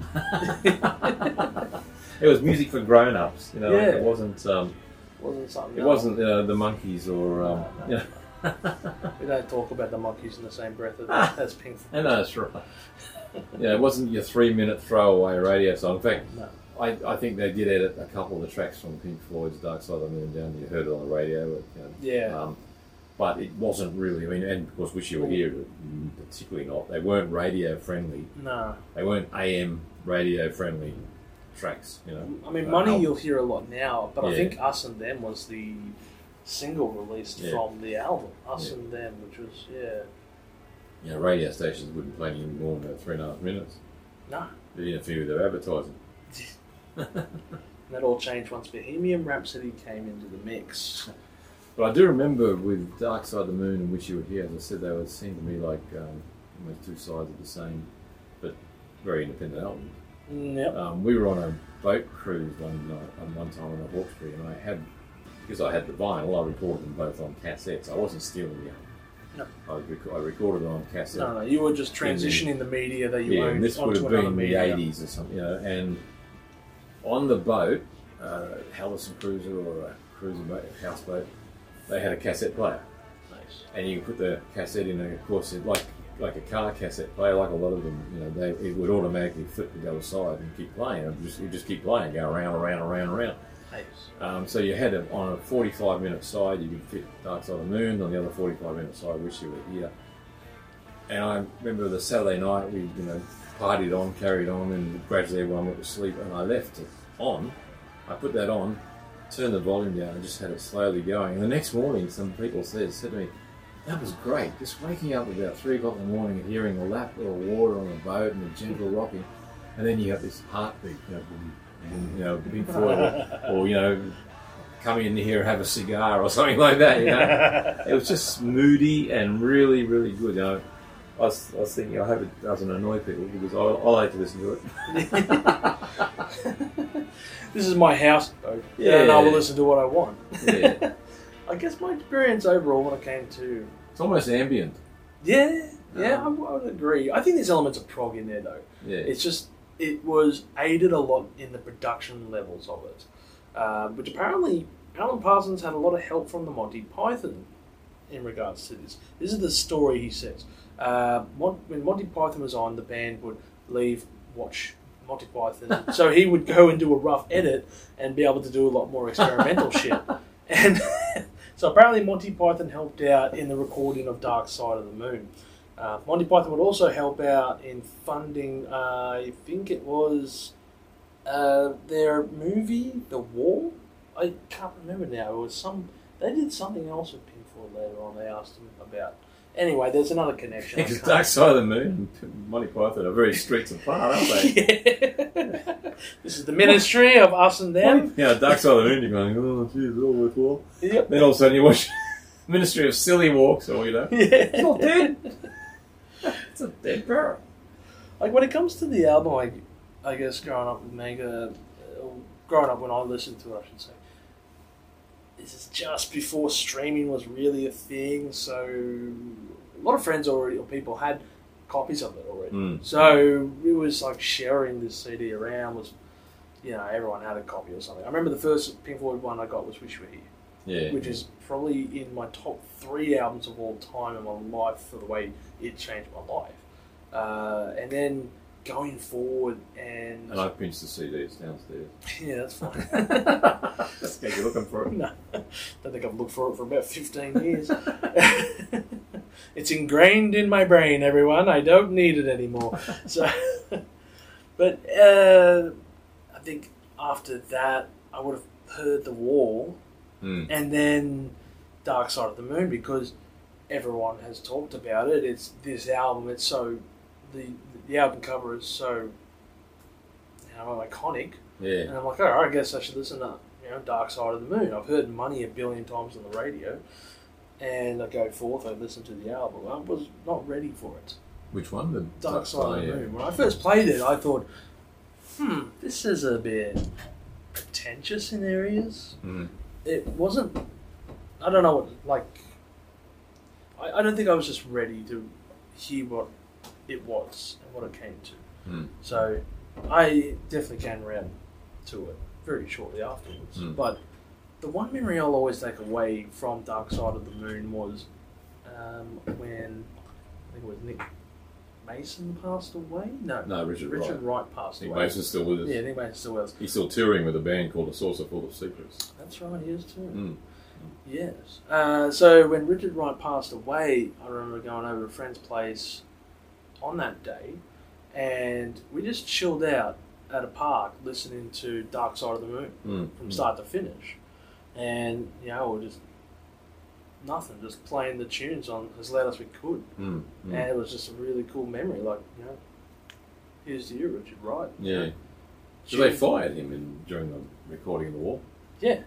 It was music for grown-ups, Yeah. Like it wasn't. Wasn't something. It wasn't the Monkees or. We don't talk about the Monkees in the same breath as Pink Floyd. No, that's right. Yeah, it wasn't your 3-minute throwaway radio song. In fact, no. I think they did edit a couple of the tracks from Pink Floyd's Dark Side of the Moon down. You heard it on the radio. But it wasn't really. I mean, and of course, Wish You Were Here, particularly not. They weren't radio friendly. No. They weren't AM radio friendly tracks. I mean, Money you'll hear a lot now, but I think Us and Them was the single released from the album. Us and Them, which was radio stations wouldn't play any more than about 3.5 minutes. No. They interfere with their advertising. That all changed once Bohemian Rhapsody came into the mix. But I do remember with Dark Side of the Moon and Wish You Were Here, as I said, they would seem to me like almost two sides of the same, but very independent albums. Yep. We were on a boat cruise one time on Hawkesbury, and because I had the vinyl, I recorded them both on cassettes. I wasn't stealing the album. No. I recorded it on cassette. No, you were just transitioning the media that you owned and this would onto have another been the media. 80s or something, and On the boat, Hellison Cruiser or a cruiser boat, houseboat, they had a cassette player. Nice. And you put the cassette in, and of course, like a car cassette player, like a lot of them, it would automatically flip to the other side and keep playing. You just keep playing, go around. Nice. So you had on a 45-minute side, you could fit Dark Side of the Moon. On the other 45-minute side, Wish You Were Here. And I remember the Saturday night, we partied on, carried on, and gradually everyone went to sleep. And I left it on. I put that on, turned the volume down, and just had it slowly going. And the next morning, some people said to me, "That was great. Just waking up about 3 o'clock in the morning and hearing a lap of water on the boat and the gentle rocking, and then you have this heartbeat, Big Floyd, or come in here and have a cigar or something like that. It was just moody and really, really good. I was thinking, I hope it doesn't annoy people because I like to listen to it. This is my house, though. Yeah, and I will listen to what I want. Yeah. I guess my experience overall when it came to... It's almost ambient. Yeah, I would agree. I think there's elements of prog in there, though. Yeah. It's just, it was aided a lot in the production levels of it. Which apparently, Alan Parsons had a lot of help from the Monty Python in regards to this. This is the story he says. When Monty Python was on, the band would leave, watch Monty Python. So he would go and do a rough edit and be able to do a lot more experimental shit. And so apparently Monty Python helped out in the recording of Dark Side of the Moon. Monty Python would also help out in funding, I think it was their movie, The Wall. I can't remember now. It was they did something else with Pink Floyd later on. They asked him about. Anyway, there's another connection. Because Dark Side of the Moon and Monty Python are very streets apart, aren't they? Yeah. This is the ministry of us and them. Yeah, Dark Side of the Moon, you're going, oh, geez, it's all worthwhile. Yep. Then all of a sudden you watch Ministry of Silly Walks, or, Yeah. It's not dead. It's a dead bird. Like, when it comes to the album, I guess growing up with Mega, growing up when I listened to it, I should say, this is just before streaming was really a thing, so a lot of friends already, or people had copies of it already. So it was like sharing this CD around was, everyone had a copy or something. I remember the first Pink Floyd one I got was Wish You Were Here, which is probably in my top 3 albums of all time in my life for the way it changed my life. And then going forward and I've pinched the CDs downstairs. Yeah, that's fine. That's good. You're looking for it. No, don't think I've looked for it for about 15 years. It's ingrained in my brain, everyone. I don't need it anymore. So, but I think after that, I would have heard The Wall, and then Dark Side of the Moon, because everyone has talked about it. It's this album. It's so the album cover is so iconic. Yeah. And I'm like, all right, I guess I should listen to Dark Side of the Moon. I've heard Money a billion times on the radio, and I go forth and listen to the album. I was not ready for it. Which one? The Dark Side of the Moon. When I first played it, I thought, this is a bit pretentious in areas. It wasn't. I don't know what I don't think I was just ready to hear what it was and what it came to. So I definitely came around to it very shortly afterwards. But the one memory I'll always take away from Dark Side of the Moon was when I think it was Nick Mason passed away. No, Richard Wright passed away. Nick Mason's still with us. Yeah, Nick Mason's still with us. He's still touring with a band called A Saucer Full of Secrets. That's right, he is too. Yes. So when Richard Wright passed away, I remember going over to a friend's place on that day, and we just chilled out at a park listening to Dark Side of the Moon from start to finish. And, we're just nothing, just playing the tunes on as loud as we could. And it was just a really cool memory. Here's to you, Richard Wright. Yeah. So they fired him during the recording of The Wall? Yeah.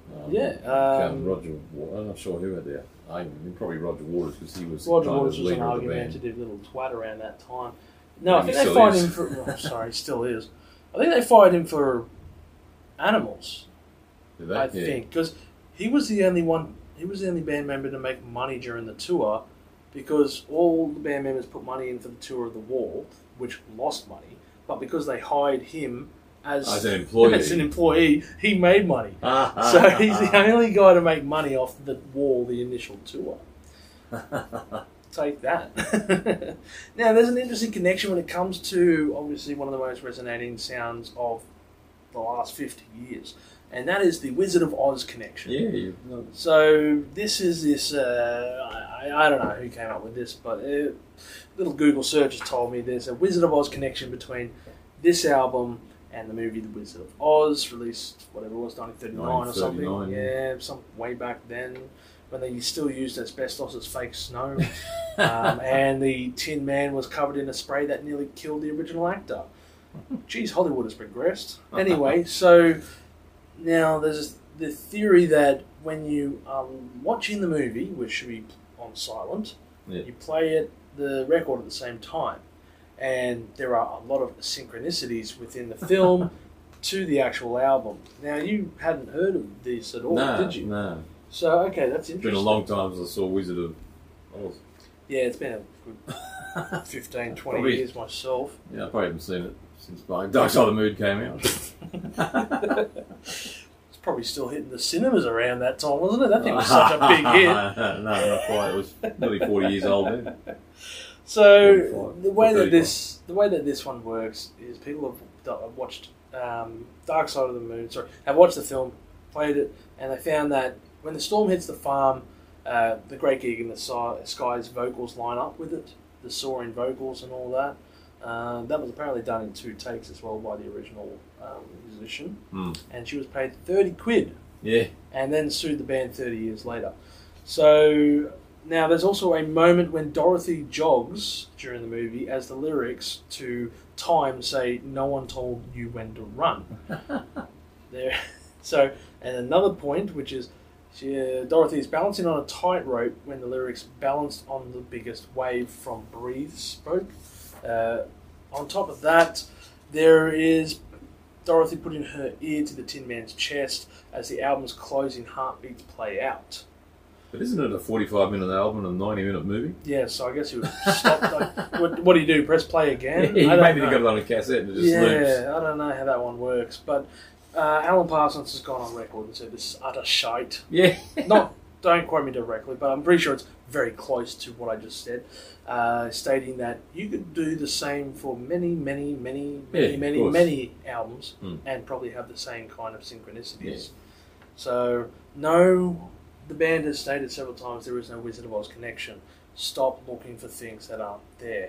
Roger Waters. I'm not sure who had the argument. Probably Roger Waters, because he was Roger Waters was an argumentative little twat around that time. No, I think they fired him for... sorry, he still is. I think they fired him for Animals. Did they? I think, because he was the only one. He was the only band member to make money during the tour, because all the band members put money in for the tour of The Wall, which lost money. But because they hired him as an employee. As an employee, he made money. So he's the only guy to make money off the Wall, the initial tour. Take that. Now, there's an interesting connection when it comes to, obviously, one of the most resonating sounds of the last 50 years. And that is the Wizard of Oz connection. Yeah. So this is this, I don't know who came up with this, but a little Google search has told me there's a Wizard of Oz connection between this album and the movie The Wizard of Oz, released, whatever it was, 1939 or something. Yeah, some way back then, when they still used asbestos as fake snow. And the Tin Man was covered in a spray that nearly killed the original actor. Geez, Hollywood has progressed. Anyway, so now there's the theory that when you are watching the movie, which should be on silent, you play the record at the same time. And there are a lot of synchronicities within the film to the actual album. Now, you hadn't heard of this at all, did you? No. So, okay, that's interesting. It's been a long time since I saw Wizard of Oz. Yeah, it's been a good 15, 20 years myself. Yeah, I probably haven't seen it since Dark Side of the Moon came out. It's probably still hitting the cinemas around that time, wasn't it? That thing was such a big hit. No, not quite. It was nearly 40 years old then. So the way that this one works is people have watched Dark Side of the Moon. Have watched the film, played it, and they found that when the storm hits the farm, the Great Gig in the Sky's vocals line up with it, the soaring vocals and all that. That was apparently done in 2 takes as well by the original musician, and she was paid 30 quid. Yeah, and then sued the band 30 years later. So now there's also a moment when Dorothy jogs during the movie as the lyrics to Time say, "No one told you when to run." There. So, and another point, which is Dorothy is balancing on a tightrope when the lyrics "balanced on the biggest wave" from Breathe spoke. On top of that, there is Dorothy putting her ear to the Tin Man's chest as the album's closing heartbeats play out. But isn't it a 45-minute album and a 90-minute movie? Yeah, so I guess he would stop. What do you do? Press play again? Yeah, maybe you got it on a cassette and it just loops. Yeah, I don't know how that one works. But Alan Parsons has gone on record and said this is utter shite. Yeah. Don't quote me directly, but I'm pretty sure it's very close to what I just said, stating that you could do the same for many albums and probably have the same kind of synchronicities. Yeah. So, no, the band has stated several times there is no Wizard of Oz connection. Stop looking for things that aren't there.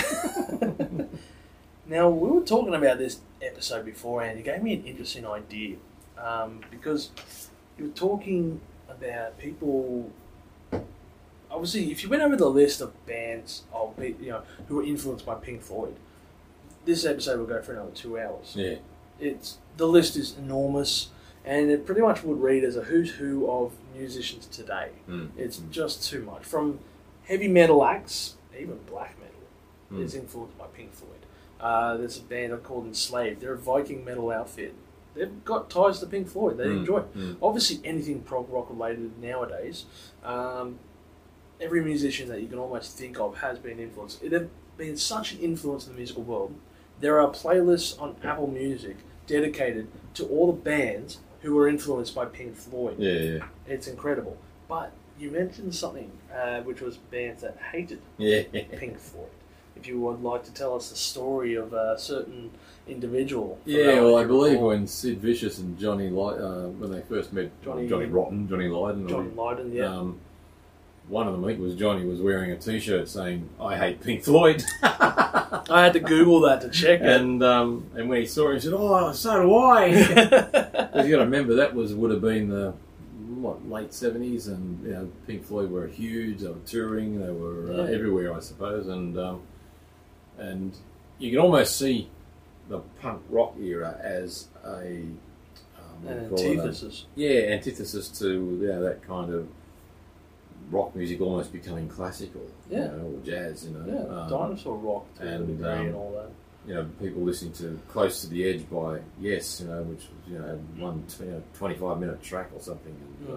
Now, we were talking about this episode before, and you gave me an interesting idea, because you were talking about people. Obviously, if you went over the list of bands of who were influenced by Pink Floyd, this episode will go for another 2 hours. Yeah, the list is enormous, and it pretty much would read as a who's who of musicians today. It's just too much. From heavy metal acts, even black metal is influenced by Pink Floyd. There's a band called Enslaved. They're a Viking metal outfit. They've got ties to Pink Floyd. They enjoy it. Obviously, anything prog rock related nowadays, every musician that you can almost think of has been influenced. They've been such an influence in the musical world. There are playlists on Apple Music dedicated to all the bands who were influenced by Pink Floyd. Yeah. It's incredible. But you mentioned something, which was bands that hated Pink Floyd. If you would like to tell us the story of a certain individual. Yeah, well, I believe when Sid Vicious and Johnny when they first met, Johnny Lydon, yeah. One of them, I think, was Johnny, was wearing a T-shirt saying, "I hate Pink Floyd." I had to Google that to check it. And when he saw it, he said, "Oh, so do I." Because you got to remember that would have been the late 70s, and Pink Floyd were huge. They were touring, they were everywhere, I suppose, and you can almost see the punk rock era as an antithesis. Antithesis to that kind of rock music almost becoming classical, or jazz, dinosaur rock and all that. People listening to "Close to the Edge" by Yes, which was one 25-minute track or something,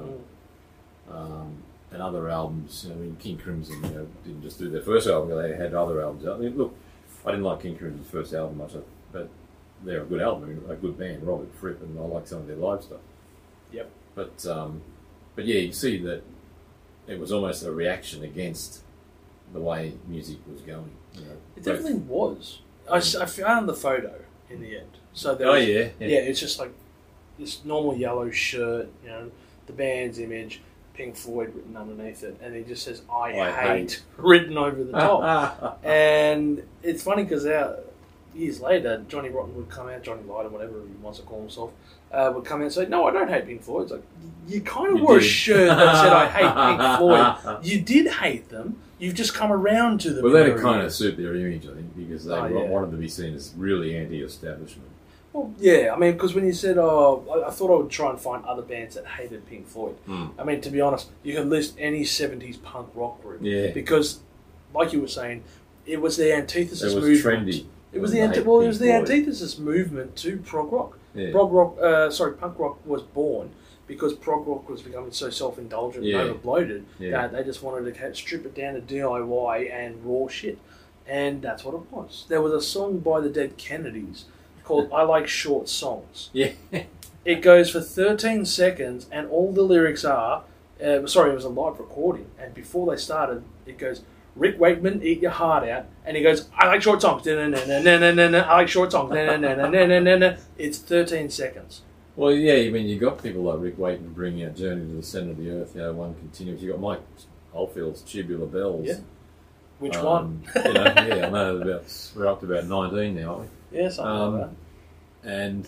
and other albums. King Crimson, didn't just do their first album; they had other albums out. Look, I didn't like King Crimson's first album much, but they're a good album, a good band, Robert Fripp, and I like some of their live stuff. Yep. But yeah, you see that it was almost a reaction against the way music was going. You know, it definitely was. I found the photo in the end. So there was, yeah, it's just like this normal yellow shirt, you know, the band's image, Pink Floyd written underneath it, and it just says I hate written over the top. And it's funny because years later, Johnny Rotten would come out, Johnny Lydon, whatever he wants to call himself, would come out and say, no, I don't hate Pink Floyd. It's like, you kind of wore a shirt that said I hate Pink Floyd. You did hate them. You've just come around to them. Well, that would kind of suit their image, I think, because they wanted to be seen as really anti-establishment. Well, yeah, I mean, because when you said, I thought I would try and find other bands that hated Pink Floyd. I mean, to be honest, you can list any 70s punk rock group. Yeah. Because, like you were saying, it was the antithesis movement. It was trendy. It was the antithesis movement to prog rock. Yeah. Punk rock was born because prog rock was becoming so self-indulgent and over-bloated that they just wanted to strip it down to DIY and raw shit. And that's what it was. There was a song by the Dead Kennedys called I Like Short Songs. Yeah. It goes for 13 seconds and all the lyrics are... it was a live recording. And before they started, it goes... Rick Wakeman, eat your heart out, and he goes, I like short songs. I like short songs. It's 13 seconds. Well, yeah, I mean, you got people like Rick Wakeman bringing out Journey to the Centre of the Earth, you know, one continuous. You got Mike Oldfield's Tubular Bells. Yeah. Which one? You know, yeah, I know we're up to about 19 now, aren't we? Yeah, something like that. And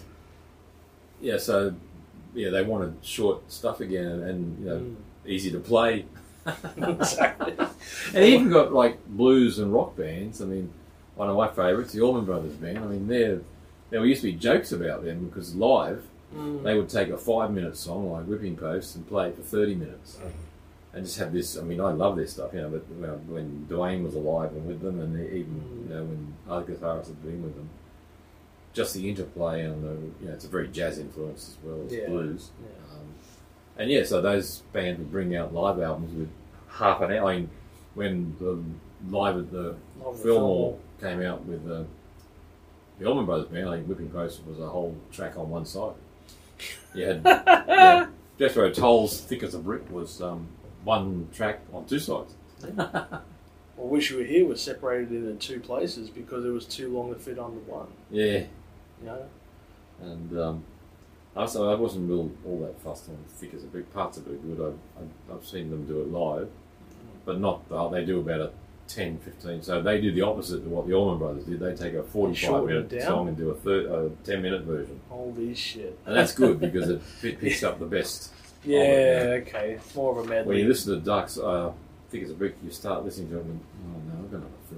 yeah, so yeah, they wanted short stuff again, and you know, easy to play. Exactly. And you even got like blues and rock bands. I mean, one of my favourites, the Allman Brothers Band. I mean, there used to be jokes about them because live they would take a 5-minute song like Whipping Post and play it for 30 minutes, and just have this. I mean, I love their stuff, you know. But when Dwayne was alive and with them, and even you know when other guitarists had been with them, just the interplay and it's a very jazz influence as well as blues. Yeah. And yeah, so those bands would bring out live albums with half an hour. I mean, when the live at the Fillmore came out with the Allman Brothers Band, I think Whipping Post was a whole track on one side. You had Jethro Tull's Thick as a Brick was one track on two sides. Well, Wish You Were Here was separated into two places because it was too long to fit onto one. Yeah. You know? And I wasn't real all that fussed on Thick as a Brick. Parts of it are good. I've seen them do it live, but not. They do about a 10, 15. So they do the opposite to what the Allman Brothers did. They take a 45-minute song and do a 10-minute version. Holy shit! And that's good because it picks up the best. Yeah, okay. It's more of a medley. When you listen to Ducks, Thick as a Brick, you start listening to it and oh no, I've got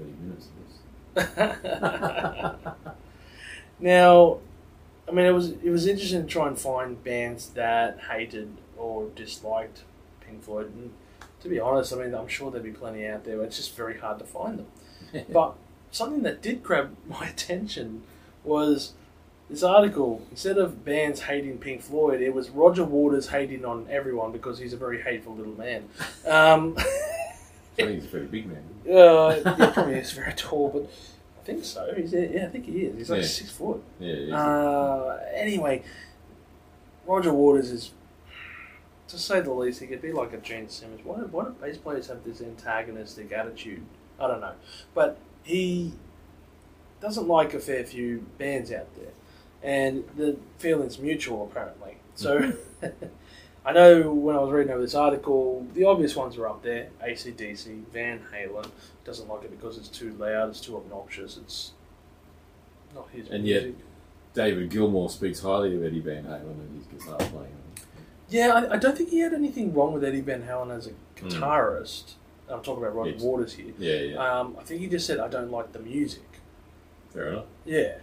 another 30 minutes of this. Now, I mean, it was interesting to try and find bands that hated or disliked Pink Floyd. And to be honest, I mean, I'm sure there'd be plenty out there, but it's just very hard to find them. But something that did grab my attention was this article. Instead of bands hating Pink Floyd, it was Roger Waters hating on everyone because he's a very hateful little man. So he's a very big man. Yeah, probably is very tall, but I think so. I think he is. He's like 6 foot. Yeah. Anyway, Roger Waters is, to say the least, he could be like a Gene Simmons. Why do bass players have this antagonistic attitude? I don't know. But he doesn't like a fair few bands out there. And the feeling's mutual, apparently. So, I know when I was reading over this article, the obvious ones are up there. AC/DC, Van Halen. Doesn't like it because it's too loud, it's too obnoxious, it's not his and music. Yet, David Gilmour speaks highly of Eddie Van Halen and his guitar playing. Yeah, I don't think he had anything wrong with Eddie Van Halen as a guitarist. I'm talking about Roger Waters here. Yeah. I think he just said, I don't like the music. Fair enough. Yeah.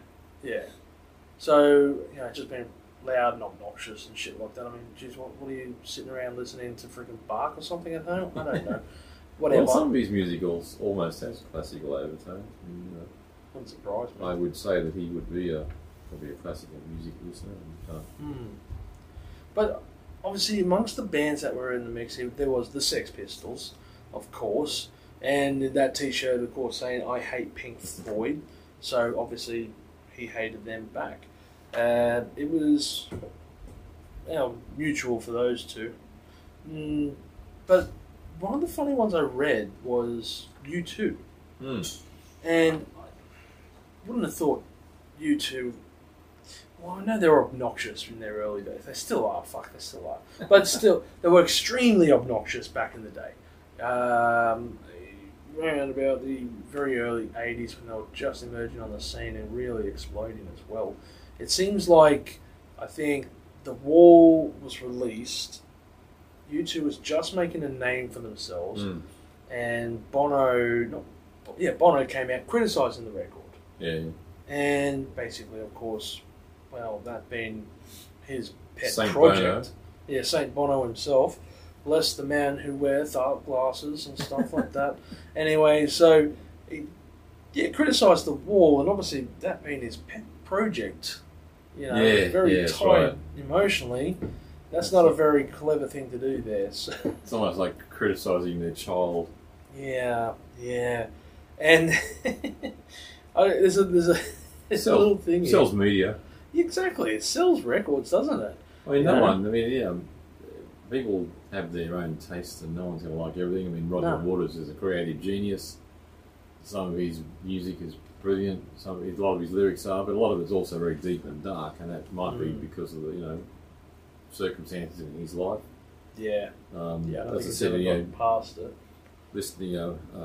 So, just being loud and obnoxious and shit like that. I mean, geez, what are you sitting around listening to freaking Bach or something at home? I don't know. Whatever. Well, some of his musicals almost has classical overtones. Wouldn't surprise me. I would say that he would be probably a classical music listener. But obviously, amongst the bands that were in the mix, there was the Sex Pistols, of course, and that T-shirt, of course, saying "I hate Pink Floyd." So obviously, he hated them back. It was mutual for those two. But one of the funny ones I read was U2. And I wouldn't have thought U2... Well, I know they were obnoxious in their early days. They still are. They still are. But still, they were extremely obnoxious back in the day. Around about the very early 80s when they were just emerging on the scene and really exploding as well. It seems like, I think, The Wall was released. U2 was just making a name for themselves. And Bono came out criticising the record. Yeah. And basically, of course... Well, that being his pet Saint project. Bono. Yeah, Saint Bono himself. Bless the man who wears dark glasses and stuff like that. Anyway, so he criticised The Wall, and obviously that being his pet project, very tied right. emotionally. That's not a very clever thing to do there. So. It's almost like criticising their child. Yeah. And there's a little thing. Sells media. Exactly, it sells records, doesn't it? I mean, people have their own tastes and no one's going to like everything. I mean, Roger Waters is a creative genius. Some of his music is brilliant. A lot of his lyrics are, but a lot of it's also very deep and dark, and that might be because of the, circumstances in his life. Yeah. I think he's ever past it. Listening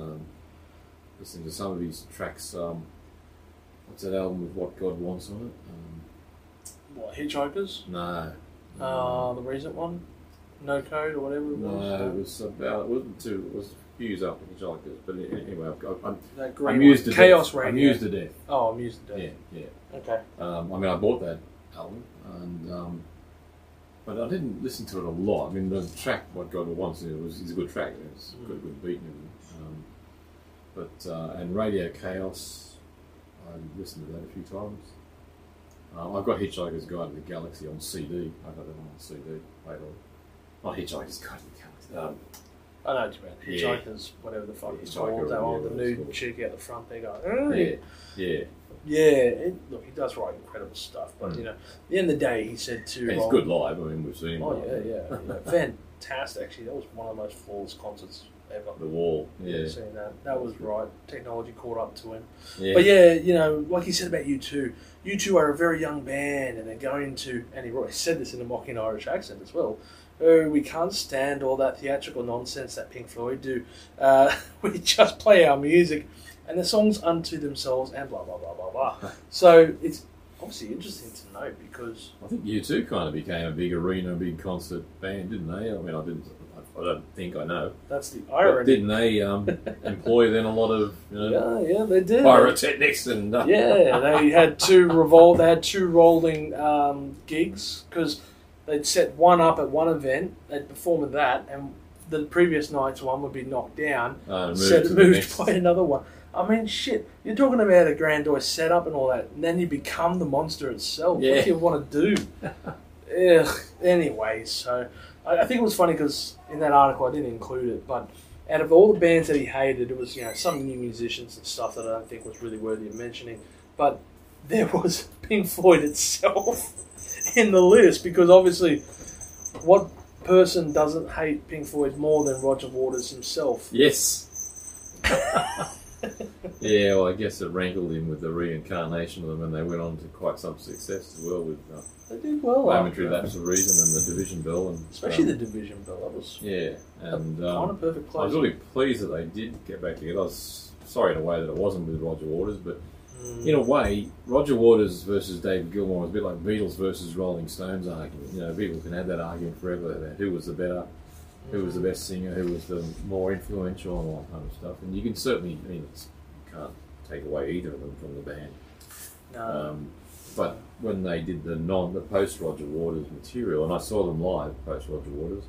to some of his tracks, what's that album with What God Wants on it? What, Hitchhikers? No. The recent one? No Code or whatever it was? No, it was Hughes after Hitchhikers, but anyway, I'm used to Chaos death. Radio. I'm used to death. Oh, I'm used to death. Yeah. Okay. I bought that album, and but I didn't listen to it a lot. I mean, the track "What God Wants" is a good track. It's got a good beat and everything. And Radio Chaos, I listened to that a few times. I've got Hitchhiker's Guide to the Galaxy on CD. I got that on CD later on. Not Hitchhiker's Guide to the Galaxy. I know what you mean. Hitchhikers, whatever the fuck it's called. That one, the nude chick out the front there going, look, he does write incredible stuff, but at the end of the day, he said to... It's good live. I mean, we've seen him. Oh, yeah. Fantastic, actually. That was one of the most flawless concerts ever. The Wall, yeah. Seeing that was right. Technology caught up to him. Yeah. But like he said about U2, U2 are a very young band, and they're going to, and he said this in a mocking Irish accent as well, we can't stand all that theatrical nonsense that Pink Floyd do. We just play our music, and the songs unto themselves, and blah, blah, blah, blah, blah. So it's obviously interesting to know, because... I think U2 kind of became a big arena, big concert band, didn't they? I mean, I don't think I know. That's the irony. But didn't they employ then a lot of yeah, they did. pyrotechnics and they had two rolling gigs, because they'd set one up at one event, they'd perform at that, and the previous night's one would be knocked down, moved by another one. I mean, shit, you're talking about a grandeur setup and all that, and then you become the monster itself. Yeah. What do you want to do? Anyway, so I think it was funny because in that article I didn't include it, but out of all the bands that he hated, it was some new musicians and stuff that I don't think was really worthy of mentioning. But there was Pink Floyd itself in the list, because obviously, what person doesn't hate Pink Floyd more than Roger Waters himself? Yes. Yeah, well, I guess it rankled him with the reincarnation of them, and they went on to quite some success as well with they did well. Momentary Lapse of Reason and the Division Bell, and especially the Division Bell. That was and kind of perfect place. I was really pleased that they did get back together. I was sorry in a way that it wasn't with Roger Waters, but in a way, Roger Waters versus David Gilmour was a bit like Beatles versus Rolling Stones argument. People can have that argument forever about who was the better, who was the best singer, who was the more influential, and all that kind of stuff. And you can certainly, you can't take away either of them from the band. No. But when they did the post Roger Waters material, and I saw them live post Roger Waters,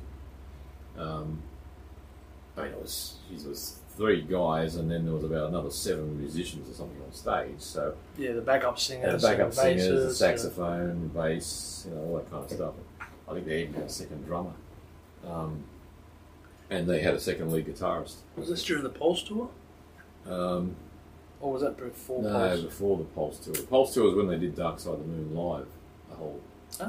it was 3 guys, and then there was about another 7 musicians or something on stage. So the backup singers, the saxophone, bass, all that kind of stuff. I think they even had a second drummer, and they had a second lead guitarist. Was this during the Pulse tour? Or was that before No, Pulse? before the Pulse tour. The Pulse tour was when they did Dark Side of the Moon live. The whole.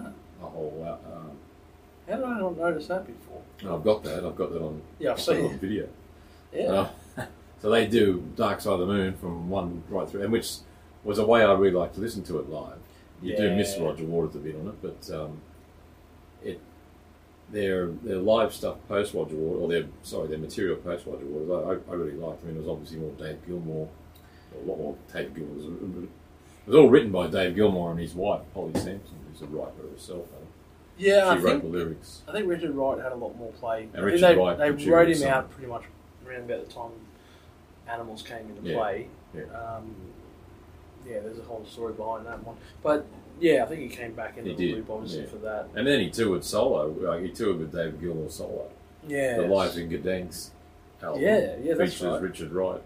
How did I not notice that before? I've got that. I've got that on. Yeah, I've seen it on video. Yeah. So they do Dark Side of the Moon from one right through, and which was a way I really like to listen to it live. You do miss Roger Waters a bit on it, but their live stuff post Roger Waters, their material post Roger Waters, I really liked. I mean, it was obviously more Dave Gilmour, a lot more Dave Gilmour. It was all written by Dave Gilmour and his wife, Polly Sampson, who's a writer herself. Yeah, she wrote the lyrics. I think Richard Wright had a lot more play. And Richard Wright they wrote him out pretty much around about the time Animals came into play. Yeah. There's a whole story behind that one. But yeah, I think he came back into the loop obviously for that. And then he toured solo. He toured with David Gilmour solo. Yeah. The Live in Gdansk album. Yeah, that's features right. Richard Wright.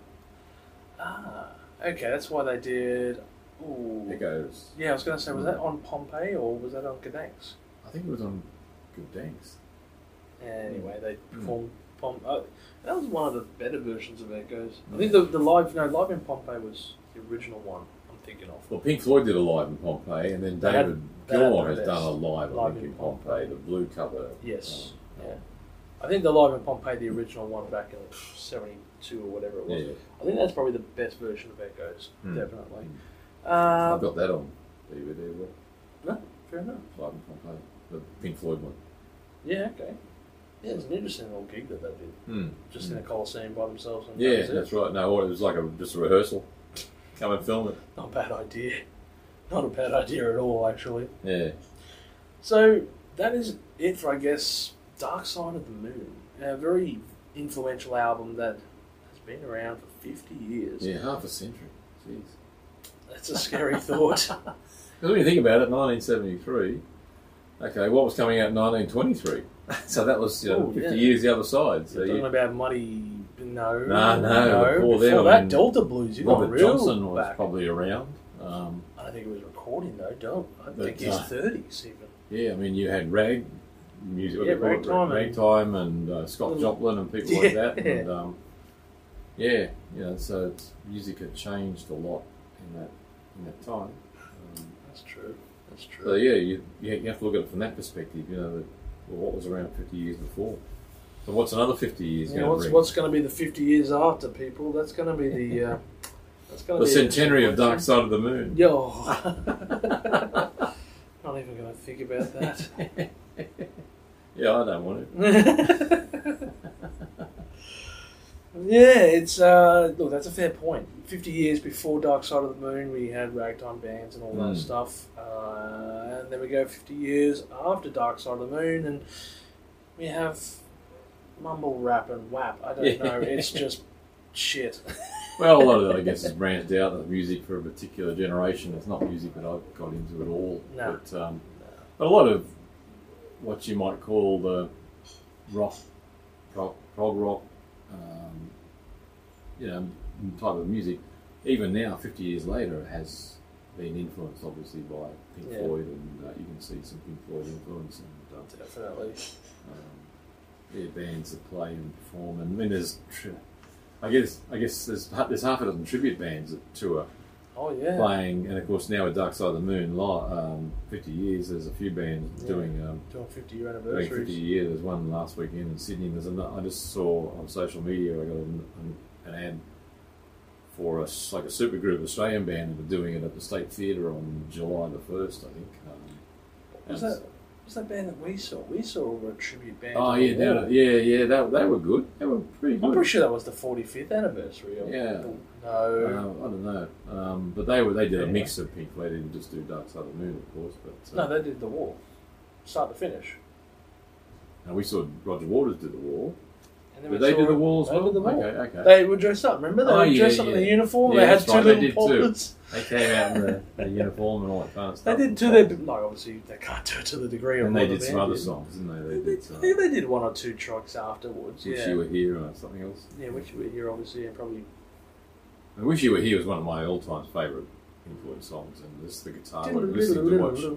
Okay, that's why they did. Echoes. Yeah, I was going to say, was that on Pompeii or was that on Gdansk? I think it was on Gdansk. Anyway, they performed that was one of the better versions of Echoes. I think the live in Pompeii was the original one I'm thinking of. Well, Pink Floyd did a live in Pompeii, and then David Gilmour has done a live in Pompeii, the blue cover. Yes. I think the live in Pompeii, the original one back in 72 or whatever it was. Yeah. I think that's probably the best version of Echoes, definitely. I've got that on DVD. No, fair enough. Live in Pompeii, the Pink Floyd one. Yeah, okay. Yeah, it's an interesting little gig that they did. Just in a Coliseum by themselves. And that's right. No, it was like just a rehearsal. Come and film it. Not a bad idea. Not a bad idea at all, actually. Yeah. So, that is it for, I guess, Dark Side of the Moon. A very influential album that has been around for 50 years. Yeah, half a century. Jeez. That's a scary thought. Because when you think about it, 1973, okay, what was coming out in 1923? So that was 50 years the other side. So you're talking about Muddy... No. Before that, Delta Blues. Robert Johnson was probably around. I don't think it was recording though. I think he's 30s even. Yeah, I mean you had rag music, ragtime and Scott Joplin and people like that. And, so music had changed a lot in that time. That's true. So you have to look at it from that perspective. What was around 50 years before. So what's another 50 years going to bring? What's going to be the 50 years after, people? That's going to be the... the centenary of Dark Side of the Moon. Yo. Not even going to think about that. Yeah, I don't want it. It's... look, that's a fair point. 50 years before Dark Side of the Moon, we had ragtime bands and all that stuff. And then we go 50 years after Dark Side of the Moon, and we have... mumble rap and WAP. I don't know. It's just shit. Well, a lot of that, I guess, is branched out of music for a particular generation. It's not music that I've got into at all. No. But a lot of what you might call the prog rock, type of music, even now, 50 years later, has been influenced, obviously, by Pink Floyd, and you can see some Pink Floyd influence. And, definitely. Bands that play and perform, and I mean, I guess there's half a dozen tribute bands that tour. Playing, and of course now with Dark Side of the Moon, 50 years. There's a few bands doing 50-year anniversaries. 50 years. There's one last weekend in Sydney. I just saw on social media. I got an ad for a super group Australian band that are doing it at the State Theatre on July the 1st, I think. What's that band that we saw? We saw a tribute band. Oh, yeah, they were good. They were pretty good. I'm pretty sure that was the 45th anniversary. No. I don't know. But they did a mix of Pink Floyd. They didn't just do Dark Side of the Moon, of course. But no, they did The Wall. Start to finish. And we saw Roger Waters did The Wall. Did they do The Wall as well? They did The Wall. Okay. They were dressed up, remember? They were dressed up in the uniform. They had two little poppers. They came out in the uniform and all that kind of stuff. They did to their... obviously, they can't do it to the degree of... And they did some other songs, didn't they? They did one or two tracks afterwards, Wish You Were Here or something else. Yeah, Wish You Were Here, obviously, and probably... Wish You Were Here was one of my all-time favourite Pink Floyd songs, and just the guitar, listening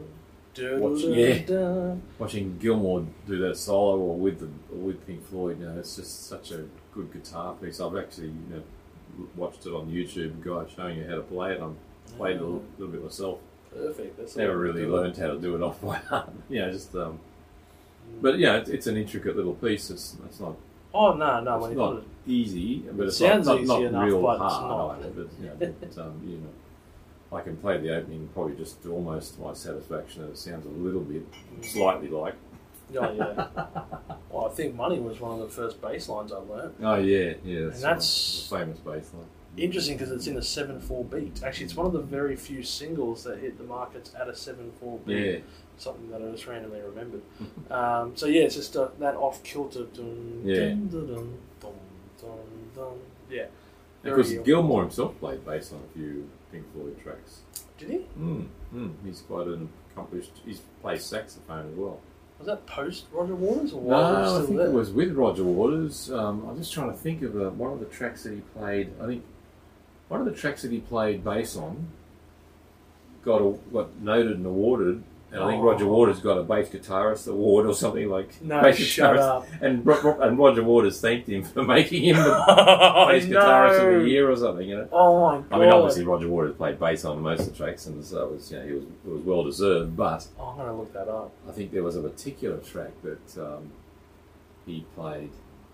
to watching Gilmour do that solo or with Pink Floyd, it's just such a good guitar piece. I've actually watched it on YouTube, a guy showing you how to play it. I played it a little bit myself. Perfect. That's never really learned how to do it off by heart. Just but it's an intricate little piece. It's not. Oh no! It's not easy, but it's sounds not easy enough, real but hard. it's not. I can play the opening probably just almost to my satisfaction, and it sounds a little bit, slightly like. Oh yeah. Well, I think Money was one of the first bass lines I learnt. Oh yeah. That's the famous bass line. Interesting because it's in a 7/4 beat. Actually, it's one of the very few singles that hit the markets at a 7/4 beat. Yeah. Something that I just randomly remembered. It's just that off kilter. Dun, dun, dun, dun, dun, dun, dun. Yeah. Because Gilmour himself played bass on a few Pink Floyd tracks. Did he? He's quite an accomplished. He's played saxophone as well. Was that post Roger Waters or no? I think it was with Roger Waters. I'm just trying to think of one of the tracks that he played. I think one of the tracks that he played bass on got noted and awarded. And I think Roger Waters got a bass guitarist award or something like. No, bass shut up. And Roger Waters thanked him for making him the bass guitarist of the year or something. Oh my god! I mean, obviously Roger Waters played bass on most of the tracks, and so it was it was well deserved. But I'm going to look that up. I think there was a particular track that he played.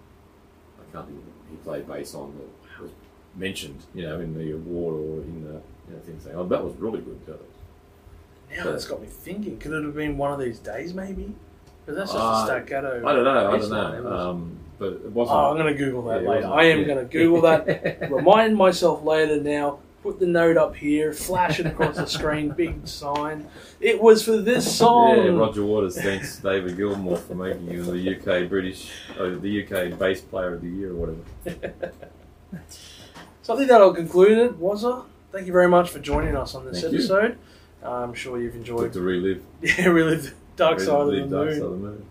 He played bass on that was mentioned, in the award or in the thing saying, "Oh, that was really good." Now that's got me thinking. Could it have been One of These Days, maybe? Because that's just a staccato. I don't know. But it wasn't. I'm going to Google that later. I am going to Google that. Remind myself later now. Put the note up here. Flash it across the screen. Big sign. It was for this song. Yeah, Roger Waters thanks David Gilmour for making him the UK bass player of the year or whatever. So I think that'll conclude it, Wazza. Thank you very much for joining us on this episode. I'm sure you've enjoyed. Good to relive. Yeah, relive the dark side of the moon.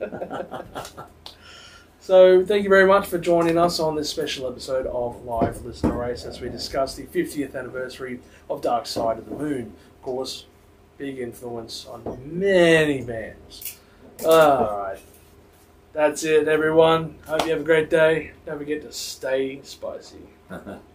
So, thank you very much for joining us on this special episode of Live Listener Race as we discuss the 50th anniversary of Dark Side of the Moon. Of course, big influence on many bands. Alright. That's it, everyone. Hope you have a great day. Don't forget to stay spicy.